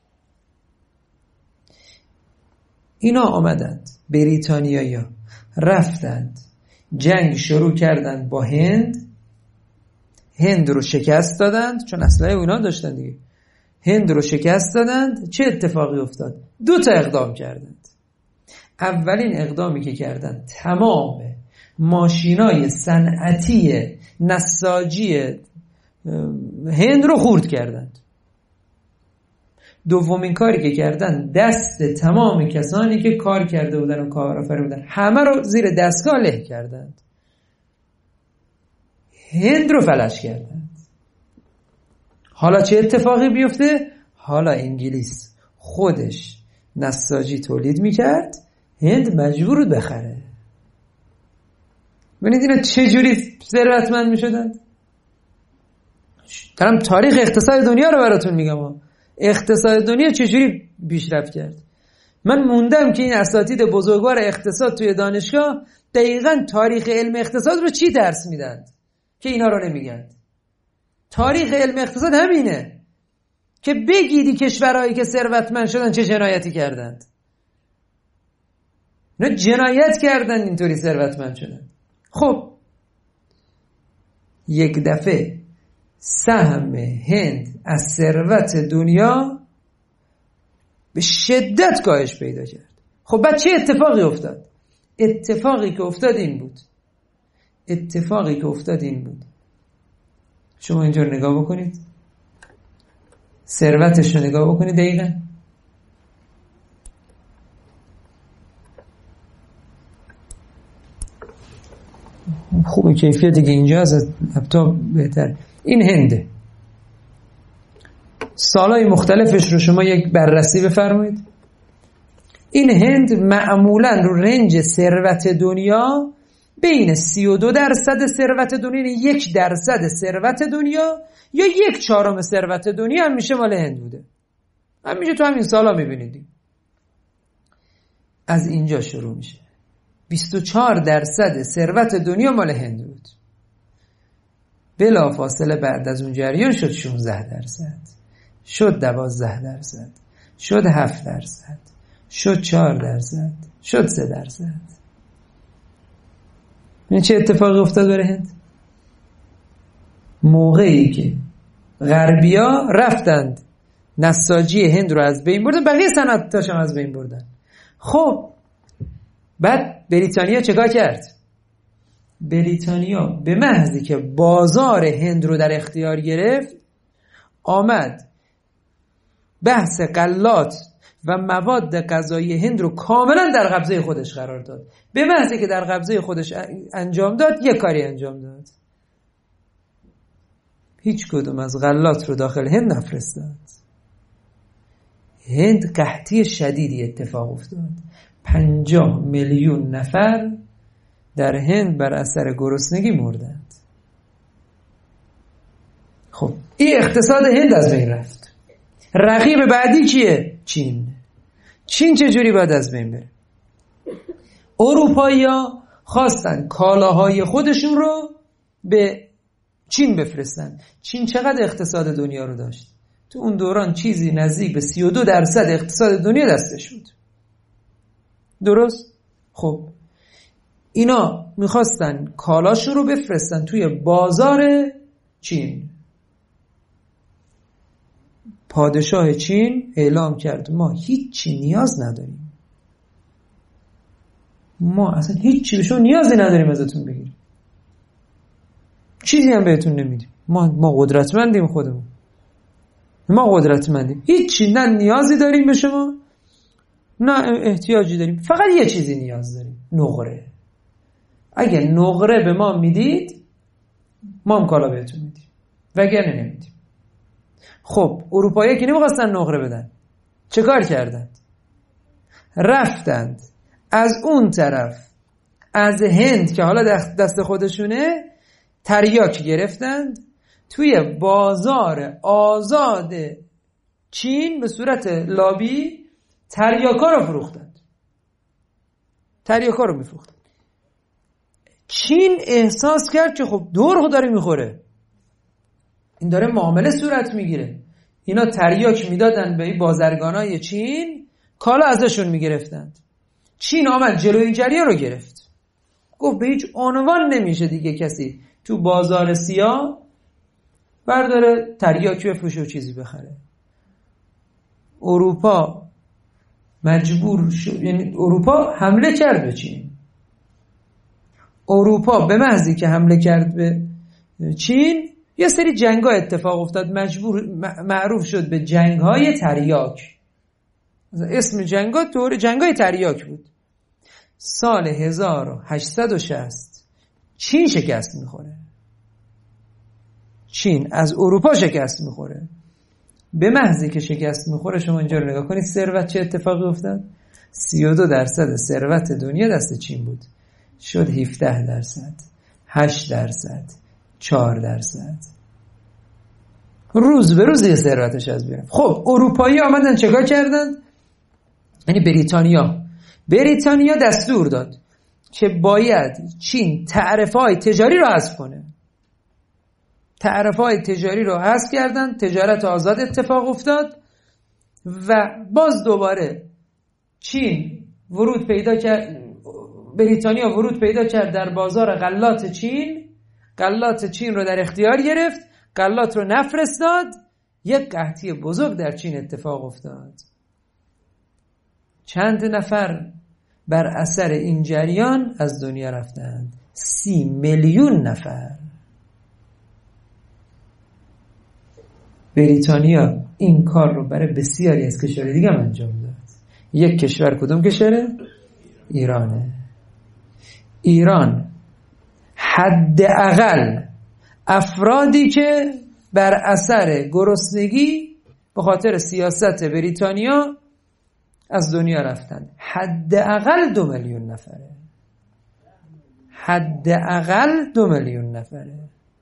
اینا آمدند، بریتانیایی‌ها رفتند جنگ شروع کردند با هند، هند رو شکست دادند چون اسلحه اونا داشتن دیگه. هند رو شکست دادند. چه اتفاقی افتاد؟ دو تا اقدام کردند. اولین اقدامی که کردند تمام ماشینای صنعتی نساجی هند رو خورد کردند. دومین کاری که کردن دست تمام کسانی که کار کرده بودن و کارآفرین بودن همه رو زیر دستگاه له کردند. هند رو فلج کردند. حالا چه اتفاقی بیفته؟ حالا انگلیس خودش نساجی تولید میکرد، هند مجبور بود بخره. ببینید اینا چه جوری ثروتمند میشدن. دارم تاریخ اقتصاد دنیا رو براتون میگم. اقتصاد دنیا چجوری پیشرفت کرد. من موندم که این اساتید بزرگوار اقتصاد توی دانشگاه دقیقاً تاریخ علم اقتصاد رو چی درس میدن که اینا رو نمیگن. تاریخ علم اقتصاد همینه که بگیدی کشورهایی که ثروتمند شدن چه جنایتی کردند. نه جنایت کردن اینطوری ثروتمند شدن. خب یک دفعه سهم هند از ثروت دنیا به شدت کاهش پیدا کرد. خب بعد چه اتفاقی افتاد؟ اتفاقی که افتاد این بود اتفاقی که افتاد این بود شما اینجور نگاه بکنید، ثروتش رو نگاه بکنید دقیقا. خوبه کیفیت دیگه اینجا از لپتاپ بهتر. این هنده. سالهای مختلفش رو شما یک بررسی بفرمایید. این هند معمولا رو رنج ثروت دنیا بین سی و دو درصد ثروت دنیا، یعنی یک درصد ثروت دنیا یا یک چهارم ثروت دنیا همیشه مال هند بوده. همیشه تو همین سالا میبینید. از اینجا شروع میشه. بیست و چهار درصد ثروت دنیا مال هند بود. بلا فاصله بعد از اون جریان شد شانزده درصد، شد دوازده درصد، شد هفت درصد، شد چهار درصد، شد سه درصد. این چه اتفاقی افتاد برای هند؟ موقعی که غربیا رفتند نساجی هند رو از بین بردن، بقیه صنعتاش هم از بین بردن. خب بعد بریتانیا چیکار کرد؟ بریتانیا به محضی که بازار هند رو در اختیار گرفت، آمد بحث غلات و مواد غذایی هند رو کاملا در قبضه خودش قرار داد. به محضی که در قبضه خودش انجام داد، یک کاری انجام داد. هیچ کدوم از غلات رو داخل هند نفرستاد. هند قحطی شدیدی اتفاق افتاد. پنجاه میلیون نفر در هند بر اثر گرسنگی مردند. خب این اقتصاد هند از بین رفت. رقیب بعدی کیه؟ چین. چین چجوری باید از بین بره؟ اروپایی‌ها خواستن کالاهای خودشون رو به چین بفرستن. چین چقدر اقتصاد دنیا رو داشت؟ تو اون دوران چیزی نزدیک به سی و دو درصد اقتصاد دنیا دستش بود. درست؟ خب اینا میخواستن کالاشون رو بفرستن توی بازار چین. پادشاه چین اعلام کرد ما هیچی نیاز نداریم. ما اصلا هیچی به شما نیازی نداریم ازتون بگیریم. چیزی هم بهتون نمیدیم. ما ما قدرتمندیم خودمون. ما قدرتمندیم. هیچی نه نیازی داریم به شما نه احتیاجی داریم. فقط یه چیزی نیاز داریم. نقره. اگه نقره به ما میدید ما هم کالا بهتون میدیم. وگرنه نمیدیم. خب اروپایی که نمیخواستن نقره بدن چه کار کردند؟ رفتند از اون طرف از هند که حالا دست خودشونه تریاک گرفتند، توی بازار آزاد چین به صورت لابی تریاکا رو فروختند. تریاکا رو میفروختند. چین احساس کرد که خب دور داره میخوره، این داره معامله صورت میگیره. اینا تریاک میدادن به بازرگانای چین، کالا ازشون میگرفتند. چین آمد جلوی جریان رو گرفت، گفت به هیچ عنوان نمیشه دیگه کسی تو بازار سیاه برداره تریاک بفروشه و چیزی بخره. اروپا مجبور شد، یعنی اروپا حمله کرد به چین. اروپا به محضی که حمله کرد به چین یه سری جنگ‌ها اتفاق افتاد، مجبور معروف شد به جنگ‌های تریاک. اسم جنگ‌ها طور جنگ‌های تریاک بود. سال هزار و هشتصد و شصت چین شکست می‌خوره. چین از اروپا شکست می‌خوره. به محضی که شکست می‌خوره، شما اینجا رو نگاه کنید ثروت چه اتفاقی افتاد؟ سی و دو درصد ثروت دنیا دست چین بود، شد هفده درصد، هشت درصد، چهار درصد. روز به روز یه ثروتش از بیرون. خب اروپایی آمدن چیکار کردن؟ یعنی بریتانیا بریتانیا دستور داد که باید چین تعرفه‌های تجاری رو حذف کنه. تعرفه‌های تجاری رو حذف کردن، تجارت آزاد اتفاق افتاد و باز دوباره چین ورود پیدا کرد، بریتانیا ورود پیدا کرد در بازار غلات چین، غلات چین رو در اختیار گرفت، غلات رو نفرستاد. یک قحطی بزرگ در چین اتفاق افتاد. چند نفر بر اثر این جریان از دنیا رفتند؟ سی میلیون نفر. بریتانیا این کار رو برای بسیاری از کشورهای دیگه انجام داد. یک کشور کدوم کشوره؟ ایرانه. ایران حداقل افرادی که بر اثر گرسنگی به خاطر سیاست بریتانیا از دنیا رفتن، حداقل دو میلیون نفره. حداقل دو میلیون نفره.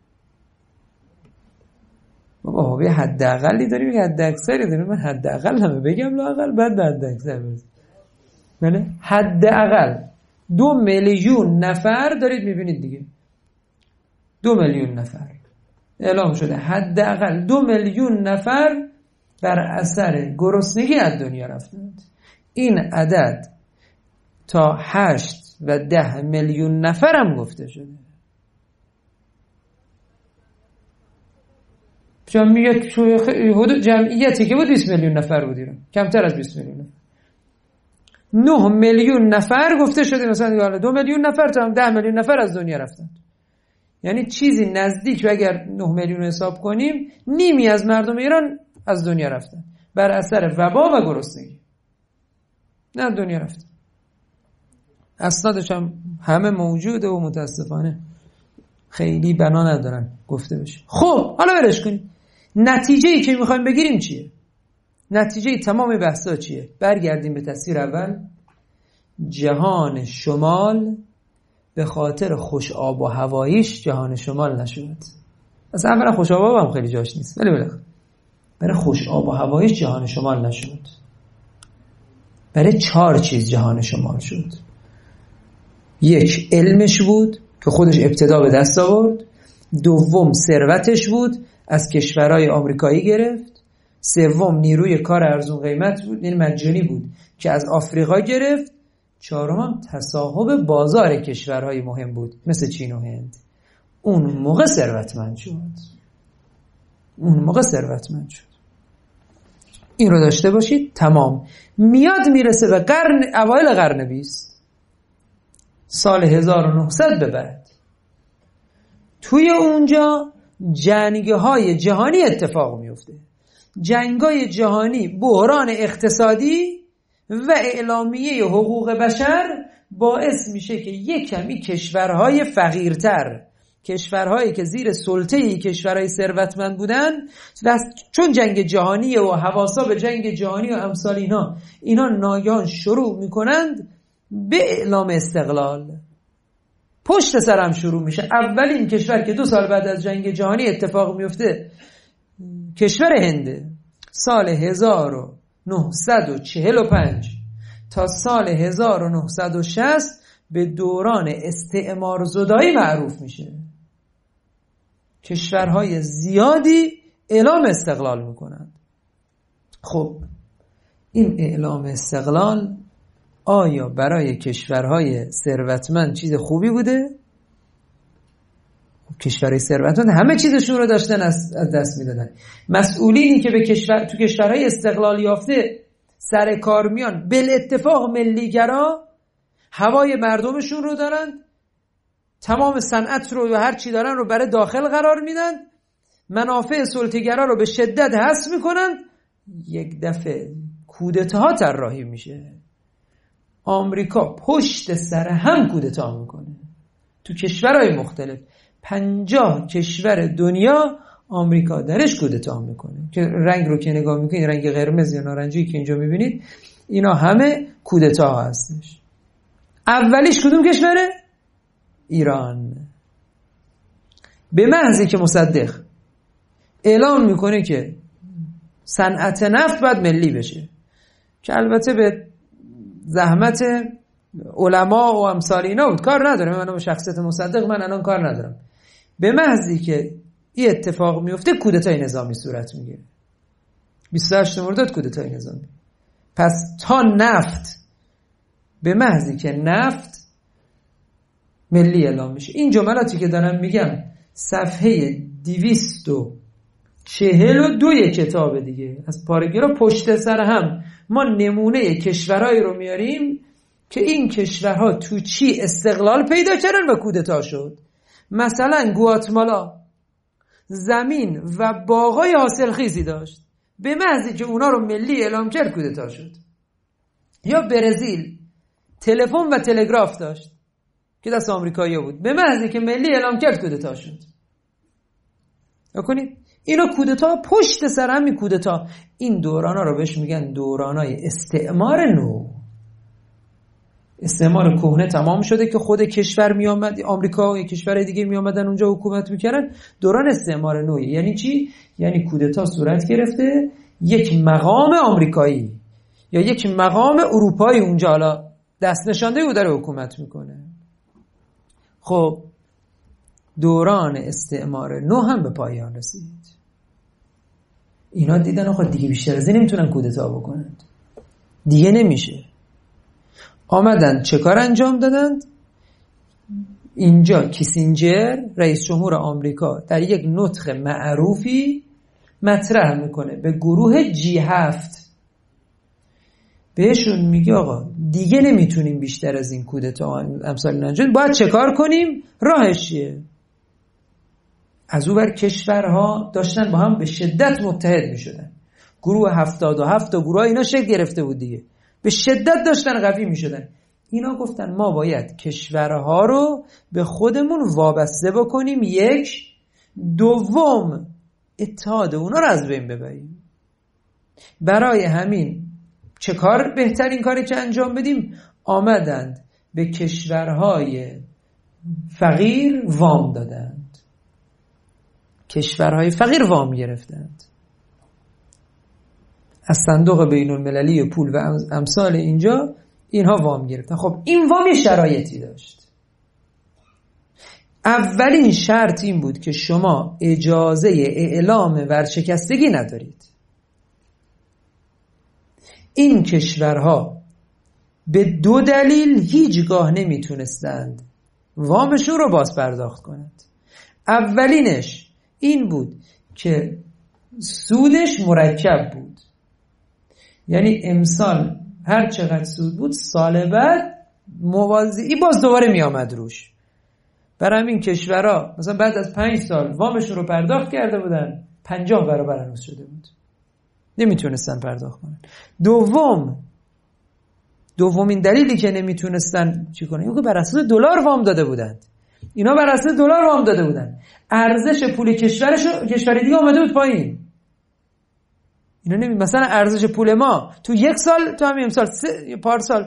بابا ما یه حداقلی داریم، یه حد اکثری داریم. من حداقل همه بگم لااقل بعد حد اکثر بزنم. بله حداقل دو میلیون نفر دارید میبینید دیگه. دو میلیون نفر اعلام شده، حداقل دو میلیون نفر بر اثر گرسنگی از دنیا رفتند. این عدد تا هشت و ده میلیون نفر هم گفته شده. جمعیت جمعیتی که بود بیست میلیون نفر بود ایران، کمتر از بیست میلیون نفر. نه میلیون نفر گفته شده مثلا دو میلیون نفر تا هم ده میلیون نفر از دنیا رفتند. یعنی چیزی نزدیک، و اگر نه میلیون حساب کنیم نیمی از مردم ایران از دنیا رفتن بر اثر وبا و گرسنگی. نه دنیا رفتن. اسنادش هم همه موجوده و متاسفانه خیلی بنا ندارن گفته بشه. خب حالا برش کنیم. نتیجه ای که میخوایم بگیریم چیه؟ نتیجه تمام بحثا چیه؟ برگردیم به تصویر اول. جهان شمال به خاطر خوش آب و هواییش جهان شمال نشد. از اولا خوش آب و هم خیلی جاش نیست، ولی بالاخره برای خوش آب و هواییش جهان شمال نشد. برای چهار چیز جهان شمال شد. یک، علمش بود که خودش ابتدا به دست آورد. دوم، ثروتش بود، از کشورهای آمریکایی گرفت. سوم، نیروی کار ارزون قیمت بود، یعنی مجانی بود که از آفریقا گرفت. چهارم، تصاحب بازار کشورهای مهم بود مثل چین و هند. اون موقع ثروتمند شد. اون موقع ثروتمند شد. این رو داشته باشید. تمام. میاد میرسه به قرن اوایل قرن بیست، سال هزار و نهصد به بعد. توی اونجا جنگ‌های جهانی اتفاق میفته. جنگ‌های جهانی، بحران اقتصادی و اعلامیه حقوق بشر باعث میشه که یک کمی کشورهای فقیرتر، کشورهایی که زیر سلطه کشورهای ثروتمند بودن، و چون جنگ جهانی و حواسا به جنگ جهانی و امثال اینا اینا ناگهان شروع میکنند به اعلام استقلال. پشت سرم شروع میشه. اولین کشور که دو سال بعد از جنگ جهانی اتفاق میفته کشور هنده. سال هزار و نهصد و چهل و پنج تا سال هزار و نهصد و شصت به دوران استعمار زدایی معروف میشه. کشورهای زیادی اعلام استقلال میکنند. خب این اعلام استقلال آیا برای کشورهای ثروتمند چیز خوبی بوده؟ کشورهای ثروتمند همه چیزشون رو داشتن از دست میدادن. مسئولینی که به کشور تو کشورهای استقلال یافته سر کار میان، بالاتفاق ملیگرا هوای مردمشون رو دارن، تمام صنعت رو و هر چی دارن رو برای داخل قرار میدن، منافع سلطه‌گرا رو به شدت حذف میکنن. یک دفعه کودتاها طراحی میشه، آمریکا پشت سر هم کودتا میکنه تو کشورهای مختلف. پنجاه کشور دنیا آمریکا درش کودتا میکنه که رنگ رو که نگاه میکنید، رنگ قرمز یا نارنجی که اینجا میبینید، اینا همه کودتا هستش. اولیش کدوم کشوره؟ ایران. به محضی که مصدق اعلام میکنه که صنعت نفت باید ملی بشه، که البته به زحمت علما و امثال اینا بود، کار ندارم من به شخصیت مصدق، من الان کار ندارم. به محضی که این اتفاق میفته کودتای نظامی صورت میگیره. بیست و هشتم مرداد کودتای نظامی. پس تا نفت، به محضی که نفت ملی اعلام میشه. این جملاتی که دارم میگم صفحه دویست و چهل و دوی کتاب دیگه از پارگرا پشت سر هم ما نمونه کشورهایی رو میاریم که این کشورها تو چی استقلال پیدا کردن و کودتا شد. مثلا گواتمالا زمین و باغای حاصلخیزی داشت، به محضی که اونا رو ملی اعلام کرد کودتا شد. یا برزیل تلفن و تلگراف داشت که دست آمریکایی بود، به محضی که ملی اعلام کرد کودتا شد. نکنید اینا کودتا پشت سر همی کودتا. این دورانا رو بهش میگن دورانای استعمار نو. استعمار کهنه تمام شده که خود کشور می آمد، آمریکا و کشور دیگه می آمدن اونجا حکومت میکردن. دوران استعمار نوی یعنی چی؟ یعنی کودتا صورت گرفته، یک مقام آمریکایی یا یک مقام اروپایی اونجا حالا دست نشانده او داره حکومت میکنه. خب دوران استعمار نو هم به پایان رسید. اینا دیدن آقا دیگه بیشتر از این نمیتونن کودتا بکنند، دیگه نمیشه. آمدن چه کار انجام دادند؟ اینجا کیسینجر رئیس جمهور آمریکا در یک نطق معروفی مطرح میکنه به گروه جی هفت، بهشون میگه آقا دیگه نمیتونیم بیشتر از این کودتا امثال انجام، باید چه کار کنیم؟ راهش چیه؟ از اون ور کشورها داشتن با هم به شدت متحد میشدن. گروه هفتاد و هفت و گروه اینا شکل گرفته بود دیگه، به شدت داشتن قوی میشدن. اینا گفتن ما باید کشورها رو به خودمون وابسته بکنیم، یک دوم اتحاد اونا رو از بین ببریم. برای همین چه کار بهترین کاری که انجام بدیم؟ آمدند به کشورهای فقیر وام دادند، کشورهای فقیر وام گرفتند از صندوق بین المللی پول و امثال اینجا، اینها وام گرفتن. خب این وام شرایطی داشت. اولین شرط این بود که شما اجازه اعلام ورشکستگی ندارید. این کشورها به دو دلیل هیچگاه نمیتونستند وامشون رو باز پرداخت کنند. اولینش این بود که سودش مرکب بود، یعنی امسال هر چقدر سود بود سال بعد موازی باز دوباره می آمد روش. برای همین کشورها مثلا بعد از پنج سال وامشون رو پرداخت کرده بودن، پنجاه برابر هنوز شده بود، نمیتونستن پرداخت کنن. دوم دومین دلیلی که نمیتونستن چی کنن اینکه بر اساس دلار وام داده بودند. اینا بر اساس دلار وام داده بودن، ارزش پول کشورش کشور دیگه اومده بود پایین. اینا نمی مثلا ارزش پول ما تو یک سال تو همین امسال سه پارسال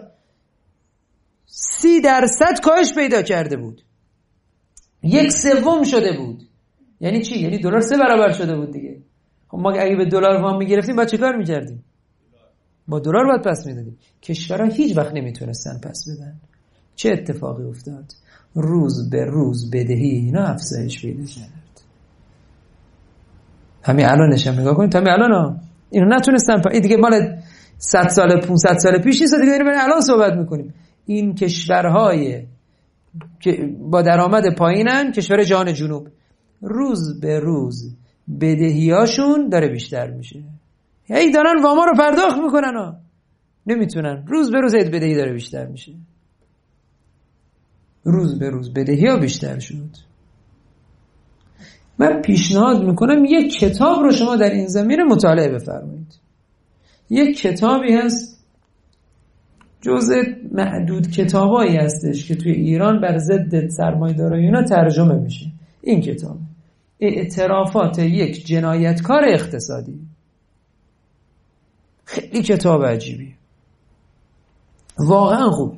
سی درصد کاهش پیدا کرده بود، یک سوم شده بود. یعنی چی؟ یعنی دلار سه برابر شده بود دیگه. خب ما اگه به دلار وام میگرفتیم بعد چیکار میکردیم؟ با دلار باید پس میدادیم. کشورها هیچ وقت نمیتونستن پس بدن. چه اتفاقی افتاد؟ روز به روز بدهی اینا افزایش پیدا کرد. همین الانش هم نگاه کنید، همین الان اینا نتونستن پا... این دیگه مال صد سال پانصد سال پیش نیست دیگه، داریم الان صحبت میکنیم. این کشورهای که با درآمد پایینن، کشور جهان جنوب، روز به روز بدهیاشون داره بیشتر میشه. هی دارن واما رو پرداخت میکنن ها، نمیتونن، روز به روز بدهی داره بیشتر میشه. روز به روز بدهی ها بیشتر شد. من پیشنهاد میکنم یک کتاب رو شما در این زمینه مطالعه بفرمایید. یک کتابی هست، جزء معدود کتابایی هستش که توی ایران بر ضد سرمایه‌دارایی‌ها ترجمه میشه. این کتاب اعترافات یک جنایتکار اقتصادی. خیلی کتاب عجیبی، واقعا خوب.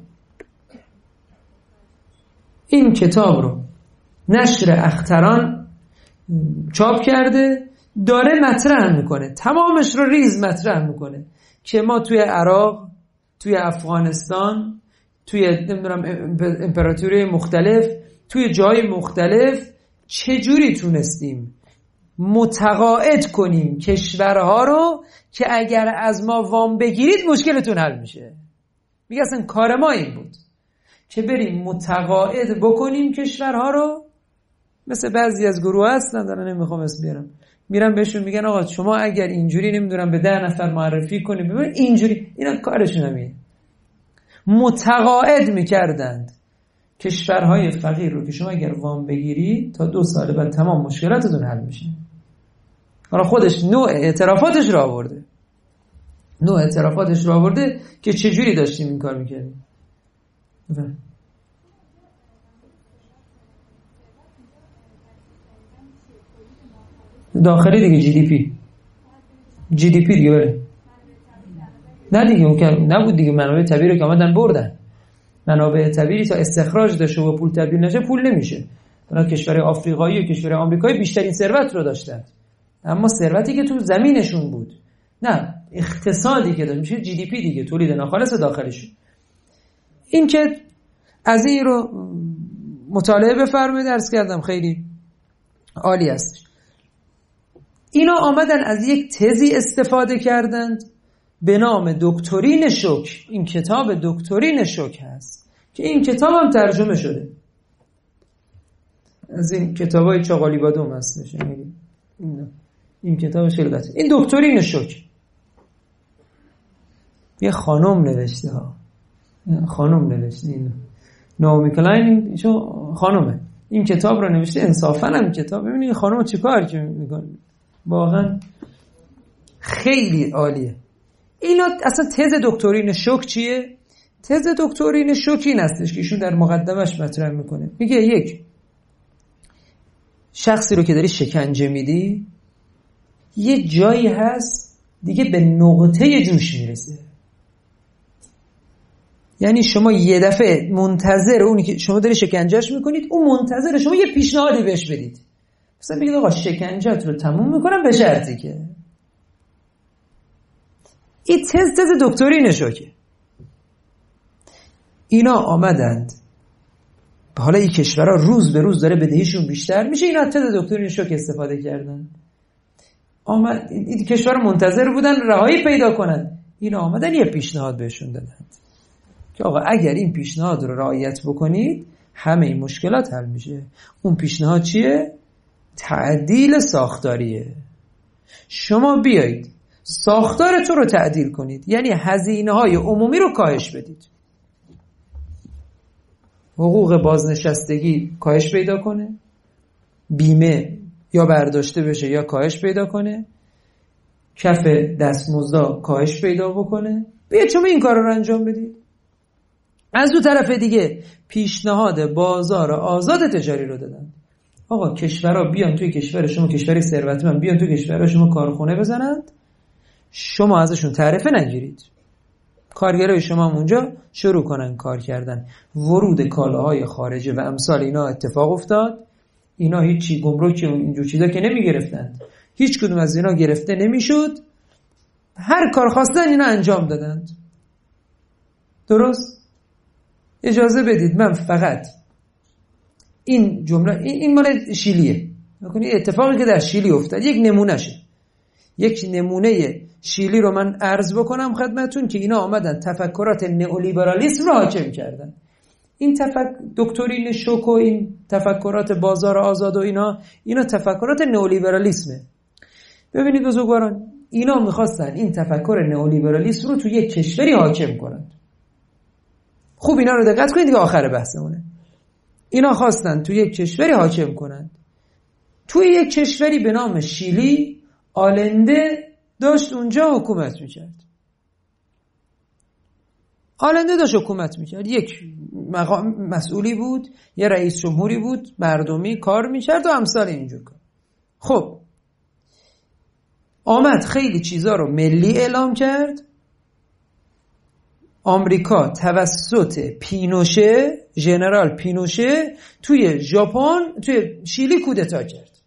این کتاب رو نشر اختران چاپ کرده، داره مطرح میکنه، تمامش رو ریز مطرح میکنه که ما توی عراق، توی افغانستان، توی نمیدونم امپراتوری مختلف، توی جای مختلف چجوری تونستیم متقاعد کنیم کشورها رو که اگر از ما وام بگیرید مشکلتون حل میشه. میگه اصلا کار ما این بود که بریم متقاعد بکنیم کشورها رو. مثل بعضی از گروه هستن، دارن نمیخوام اسم بیارم، میرن بهشون میگن آقا شما اگر اینجوری نمیدونم به ده نفر معرفی کنیم ببین اینجوری، اینا کارشون همیه. متقاعد میکردند کشورهای فقیر رو که شما اگر وام بگیری تا دو سال بعد تمام مشکلاتتون حل میشه. حالا خودش نوع اعترافاتش رو آورده، نوع اعترافاتش رو آورده که چجوری داشتیم این کار میکردیم. داخلی دیگه جی دی پی جی دی پی دیگه بره. نه دیگه اون که نبود دیگه، منابع طبیعی رو که آمدن بردن. منابع طبیعی تا استخراج داشته و پول تبدیل نشه پول نمیشه. اونا کشور آفریقایی و کشور آمریکایی بیشترین ثروت رو داشتن، اما ثروتی که تو زمینشون بود، نه اقتصادی که داشت، میشه جی دی پی دیگه، تولید ناخالص داخلشون. این که از این رو مطالعه بفرمایید، عرض کردم خیلی عالی است. اینا آمدن از یک تزی استفاده کردند به نام دکترین شوک. این کتاب دکترین شوک هست که این کتاب هم ترجمه شده، از این کتابای چاقالی بادوم هستش. این این کتاب شلغت، این دکترین شوک یه خانم نوشته ها، خانم نوشته، این ناومی کلاین ایشون خانومه، این کتاب رو نوشته. انصافا هم کتاب، ببینید خانم چیکار که میکنه، واقعا خیلی عالیه. اینا اصلا تز دکترین شوک چیه؟ تز دکترین شوک این هستش که ایشون در مقدمش مطرح میکنه، میگه یک شخصی رو که داری شکنجه میدی یه جایی هست دیگه به نقطه جوش میرسه. یعنی شما یه دفعه منتظر اونی که شما داری شکنجهش میکنید، اون منتظر شما یه پیشنهادی بهش بدید، مثلا بگید آقا شکنجهت رو تموم میکنم به شرطی که. این تز تز دکترین شوکه. اینا آمدند، حالا این کشورها روز به روز داره بدهیشون بیشتر میشه، اینا تز دکترین شوک استفاده کردن. آمد این کشور منتظر بودن رهایی پیدا کنن، اینا آمدن یه پیشنهاد بهشون دادند که آقا اگر این پیشنهاد رو رعایت بکنید همه این مشکلات حل میشه. اون پیشنهاد چیه؟ تعدیل ساختاریه. شما بیایید ساختار تو رو تعدیل کنید، یعنی هزینه های عمومی رو کاهش بدید. حقوق بازنشستگی کاهش پیدا کنه، بیمه یا برداشته بشه یا کاهش پیدا کنه، کف دستمزد کاهش پیدا بکنه. بیاید شما این کار رو انجام بدید. از اون طرف دیگه پیشنهاد بازار آزاد تجاری رو دادن. آقا کشورها بیان توی کشور شما، کشوری ثروتمند بیان توی کشور شما کارخونه بزنند، شما ازشون تعرفه نگیرید، کارگرای شما هم اونجا شروع کنن کار کردن. ورود کالاهای خارجه و امثال اینا اتفاق افتاد. اینا هیچی گمرک و اینجور چیزا که نمی گرفتند، هیچ کدوم از اینا گرفته نمیشد، هر کار خواستن اینا انجام دادند. درست؟ اجازه بدید من فقط این جمله، این, این مال شیلیه، بکنید اتفاقی که در شیلی افتاد یک نمونهشه، یک نمونه شیلی رو من عرض بکنم خدمتون که اینا آمدن تفکرات نئولیبرالیسم رو حاکم کردن. این تفکر دکترین شوک و این تفکرات بازار آزاد و اینا اینا تفکرات نئولیبرالیسمه. ببینید بزرگواران، اینا میخواستن این تفکر نئولیبرالیسم رو تو یک کشوری حاکم کنند. خوب اینا رو دقت کنید دیگه، آخر بحثمونه. اینا خواستن تو یک کشوری حاکم کنند. توی یک کشوری به نام شیلی آلنده داشت اونجا حکومت میکرد. آلنده داشت حکومت میکرد، یک مقام مسئولی بود، یه رئیس جمهوری بود، مردمی کار میکرد و امثال اینجور کار. خب آمد خیلی چیزا رو ملی اعلام کرد. آمریکا توسط پینوشه، ژنرال پینوشه توی ژاپن، توی شیلی کودتا کرد.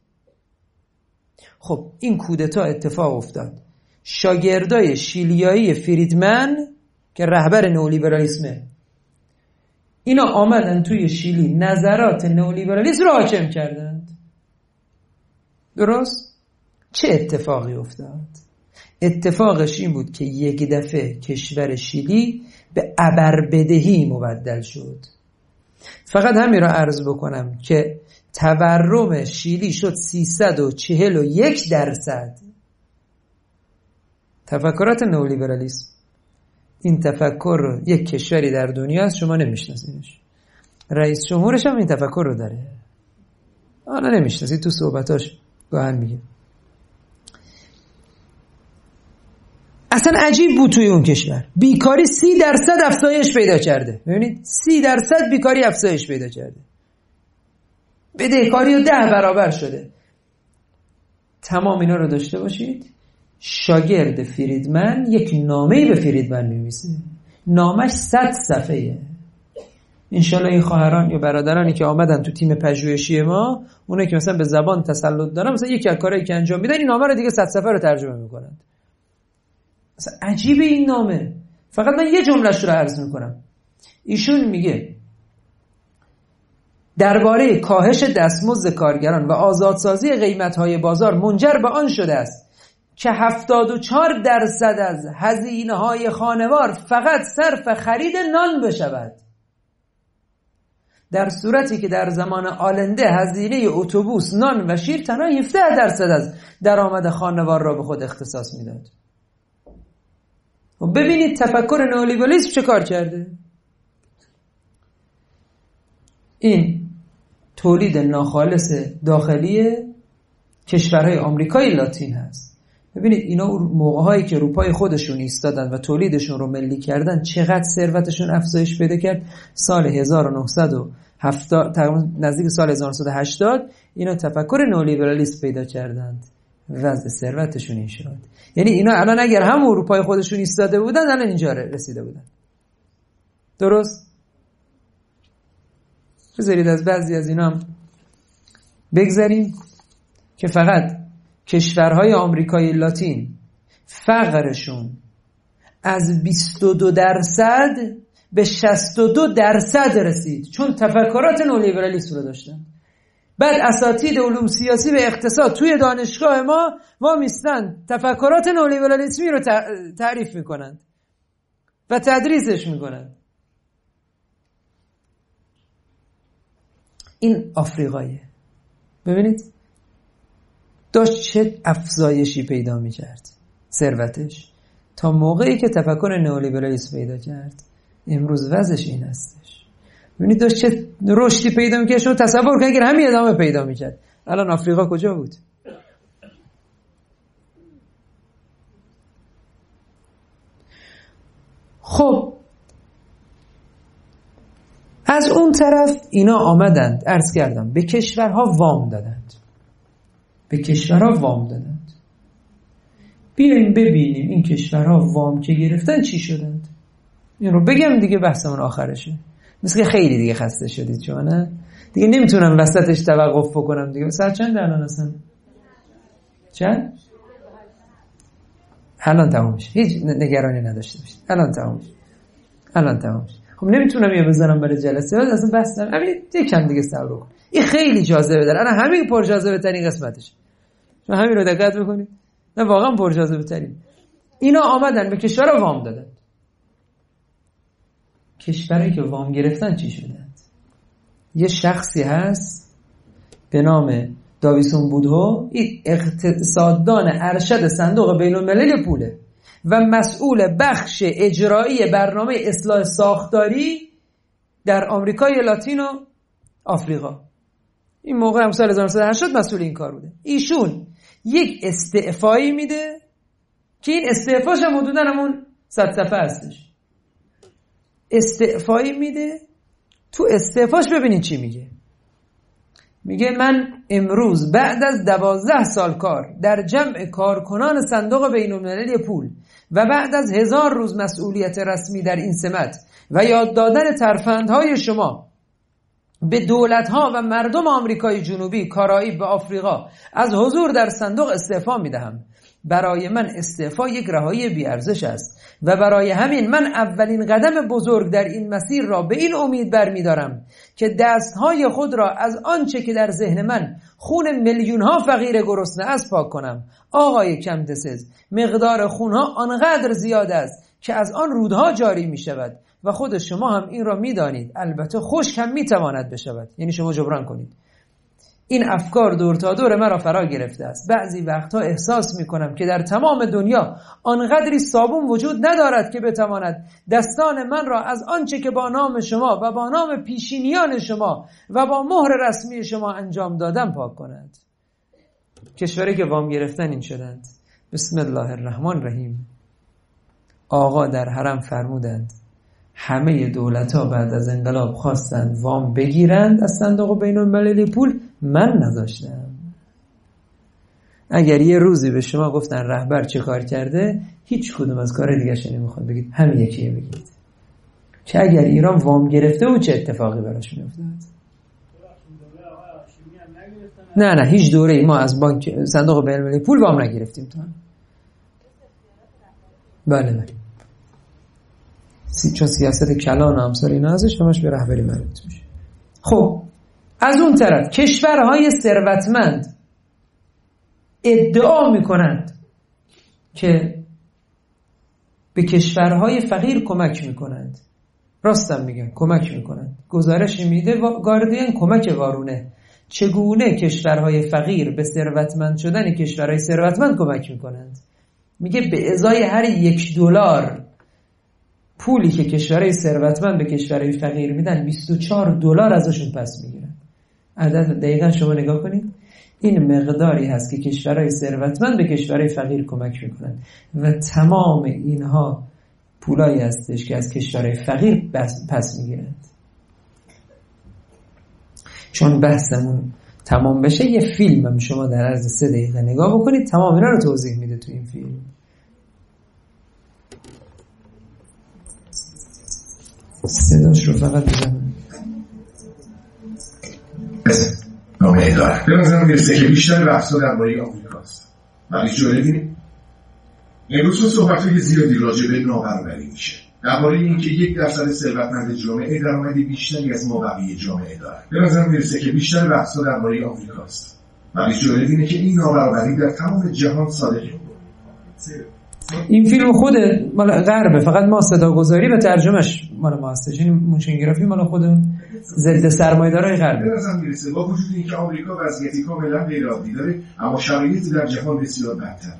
خب این کودتا اتفاق افتاد. شاگردای شیلیایی فریدمن که رهبر نئولیبرالیسمه، اینا آمدن توی شیلی نظرات نئولیبرالیسم رو حاکم کردند. درست؟ چه اتفاقی افتاد؟ اتفاقش این بود که یک دفعه کشور شیلی به ابربدهی مبدل شد. فقط همین را عرض بکنم که تورم شیلی شد سیصد و چهل و یک درصد. تفکرات نئولیبرالیسم، این تفکر رو یک کشوری در دنیا هست شما نمیشناسینش، رئیس جمهورش هم این تفکر رو داره، آنها نمیشناسید، تو صحبتاش گاهن میگه. اصلا عجیب بود توی اون کشور بیکاری سی درصد افزایش پیدا کرده. ببینید سی درصد بیکاری افزایش پیدا کرده، بدهکاری رو ده برابر شده. تمام اینا رو داشته باشید. شاگرد فریدمن یک نامه‌ای به فریدمن می‌نویسه، نامش صد صفحه‌ایه. انشالله این خواهران یا برادرانی که آمدن تو تیم پژوهشی ما، اونایی که مثلا به زبان تسلط دارن، مثلا یکی از کارهایی که انجام میدن این نامه رو دیگه صد صفحه رو ترجمه میکنن. مثلا عجیبه این نامه. فقط من یه جمله‌اش رو عرض میکنم. ایشون میگه درباره کاهش دستمزد کارگران و آزادسازی قیمت‌های بازار منجر به آن شده است که هفتاد و چهار درصد از هزینه‌های خانوار فقط صرف خرید نان بشود، در صورتی که در زمان آلنده هزینه اتوبوس، نان و شیر تنها هفده درصد از درآمد خانوار را به خود اختصاص میداد. و ببینید تفکر نئولیبرالیسم چه کار کرده. این تولید ناخالص داخلی کشورهای آمریکای لاتین هست. ببینید اینا موقع‌هایی که رو پای خودشون ایستادن و تولیدشون رو ملی کردن چقدر ثروتشون افزایش پیدا کرد. سال هزار و نهصد و هفتاد تقریبا نزدیک سال هزار و نهصد و هشتاد اینا تفکر نئولیبرالیسم پیدا کردند، وضع ثروتشون این شد. یعنی اینا الان اگر هم رو پای خودشون ایستاده بودن الان اینجا رسیده بودن. درست؟ بذارید از بعضی از اینا هم بگذاریم که فقط کشورهای آمریکای لاتین فقرشون از بیست و دو درصد به شصت و دو درصد رسید، چون تفکرات نئولیبرالیسم رو داشتن. بعد اساتید علوم سیاسی و اقتصاد توی دانشگاه ما ما میستن تفکرات نئولیبرالیسمی رو تعریف میکنند و تدریسش میکنند. این آفریقایه. ببینید داشت چه افزایشی پیدا میکرد ثروتش تا موقعی که تفکر نئولیبرالیسم پیدا کرد. امروز وضعش این هستش. ببینید داشت چه رشدی پیدا میکرد. شما تصور کنید اگر همین ادامه پیدا میکرد الان آفریقا کجا بود؟ خب از اون طرف اینا آمدند، عرض کردم به کشورها وام دادند، به کشورها وام دادند. بیاییم ببینیم این کشورها وام که گرفتن چی شدند. این رو بگم دیگه بحثمون آخرشه. مثل که خیلی دیگه خسته شدید شما، نه؟ دیگه نمیتونم وسطش توقف بکنم دیگه. ساعت چند الان اصلا؟ چند؟ الان تمام میشه. هیچ نگرانی نداشته باشید. الان تمام میشه. الان تمام میشه. خب نمیتونم یه بزنم برای جلسه اصلا بحث نرم. همین یکم دیگه صبر کن. این خیلی جاذبه داره. الان همین پر جاذبه ترین قسمتش. شما همین رو دقت بکنید. نه واقعا پر جاذبه ترین. اینا آمدن به کشورها وام دادن. کشورهایی که وام گرفتن چی شدند؟ یه شخصی هست به نام داویسون بودهو، این اقتصاددان ارشد صندوق بین المللی پوله و مسئول بخش اجرایی برنامه اصلاح ساختاری در آمریکای لاتین و آفریقا. این موقع هم سال هزار و نهصد و هشتاد مسئول این کار بوده. ایشون یک استعفایی میده که این استعفاش هم حدوداً همون صد صفحه هستش. استعفایی میده، تو استعفاش ببینید چی میگه. میگه من امروز بعد از دوازده سال کار در جمع کارکنان صندوق بین المللی پول و بعد از هزار روز مسئولیت رسمی در این سمت و یاد دادن ترفندهای شما به دولتها و مردم آمریکای جنوبی، کارائیب و آفریقا از حضور در صندوق استعفا میدهم. برای من استعفا یک رهایی بی‌ارزش است و برای همین من اولین قدم بزرگ در این مسیر را به این امید برمی‌دارم که دستهای خود را از آنچه که در ذهن من خون میلیون‌ها فقیر گرسنه است پاک کنم. آقای کمدسز، مقدار خونها آنقدر زیاد است که از آن رودها جاری می‌شود و خود شما هم این را می‌دانید. البته خشک هم می‌تواند بشود، یعنی شما جبران کنید. این افکار دور تا دور مرا فرا گرفته است. بعضی وقتها احساس میکنم که در تمام دنیا آنقدری صابون وجود ندارد که بتواند دستان من را از آنچه که با نام شما و با نام پیشینیان شما و با مهر رسمی شما انجام دادم پاک کند. کشوری که وام گرفتن این شدند. بسم الله الرحمن الرحیم. آقا در حرم فرمودند همه دولت‌ها بعد از انقلاب خواستند وام بگیرند از صندوق بین المللی پول، من نذاشتم. اگر یه روزی به شما گفتن رهبر چه کار کرده، هیچ کدوم از کار دیگه شو نمیخواد بگید، همین یکیه بگید. چه اگر ایران وام گرفته و چه اتفاقی براش میافتاد؟ نه نه هیچ دوره‌ای ما از بانک صندوق بین المللی پول وام نگرفتیم تو. بله بله. چون سیاست کلان و امثال اینا ازش همش به رهبری مربوط میشه. خب از اون طرف کشورهای ثروتمند ادعا میکنند که به کشورهای فقیر کمک میکنند. راستم میگن کمک میکنند. گزارشی میده گاردین کمک وارونه چگونه کشورهای فقیر به ثروتمند شدن کشورهای ثروتمند کمک میکنند. میگه به ازای هر یک دلار پولی که کشورهای ثروتمند به کشورهای فقیر میدن بیست و چهار دلار ازشون پس میگیرن. عدد دقیقاً شما نگاه کنید، این مقداری هست که کشورهای ثروتمند به کشورهای فقیر کمک میکنن و تمام اینها پولایی هستش که از کشورهای فقیر پس میگیرند. چون بحثمون تمام بشه یه فیلم هم شما در عرض سه دقیقه نگاه بکنید، تمام اینا رو توضیح میده تو این فیلم. صداش رو فقط بزنم. نامه اداره به نظرم میرسه که بیشتر بحثا درباره آمریکاست. ولی جالبه امروز صحبت‌های زیادی راجع به نابرابری میشه. درباره اینکه یک درصد ثروتمند جامعه درآمد بیشتری از ما بقیه جامعه داره. به نظرم میرسه که بیشتر بحثا درباره آمریکاست. ولی جالب اینه که این نابرابری در تمام جهان صادقه. این فیلم خود مال غربه، فقط ما صداگذاری و ترجمهش مال ما هستش. این موشنگرافی مال خودمون ضد سرمایه‌دارای غربه. به نظر میرسه با وجود اینکه آمریکا وضعیتی کاملا غیرعادی داره، اما شرایط در جهان بسیار بدتره.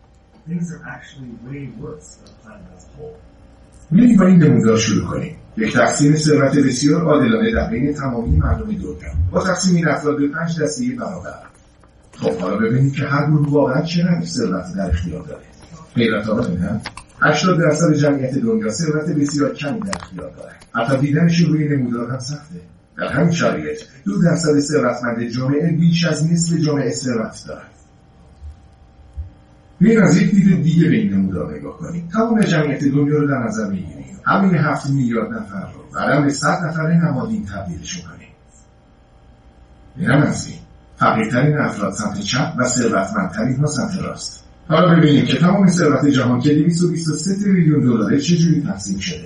می‌ریم با این نمودار شروع کنیم. یک تقسیم ثروت بسیار عادلانه در بین تمامی مردم دنیا با تقسیم این افراد به پنج دسته برابر. خب حالا ببینید که هر گروه واقعا چقدر ثروت در اختیار داره. حیرت آور اینه هشتاد درصد جمعیت دنیا ثروت بسیار کمی در اختیار داره. حتی دیدنش روی نمودار هم سخته. در همین شرایط دو درصد ثروتمند جامعه بیش از نصف جامعه ثروت دارد. بیاین از یک دید دیگه به این نمودار نگاه کنیم. تمام جمعیت دنیا رو در نظر میگیریم. همین هفت میلیارد نفر رو بعدم به صد نفر نمادین تبدیلشون کنیم. اینم از این فقیرترین افراد سمت چپ و ثروتمندترین ها سمت راست. حالا ببینیم که تمام ثروت جهان که دویست و بیست و سه تریلیون دلاره چجوری تقسیم شده.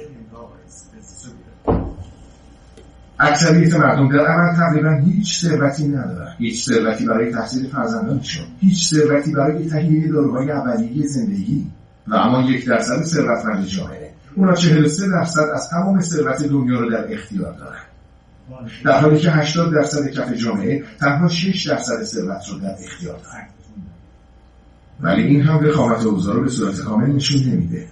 اکثریت مردم در عمل تقریبا هیچ ثروتی ندارن. هیچ ثروتی برای تحصیل فرزندانشون، هیچ ثروتی برای تهیه داروهای اولیه زندگی و اما یک درصد ثروتمند جامعه اونا چهل و سه درصد از تمام ثروت دنیا رو در اختیار دارن، در حالی که هشتاد درصد کف جامعه تنها شش درصد ثروت رو در اختیار دارن. ولی این هم وخامت اوضاع رو به صورت کامل نشون نمیده.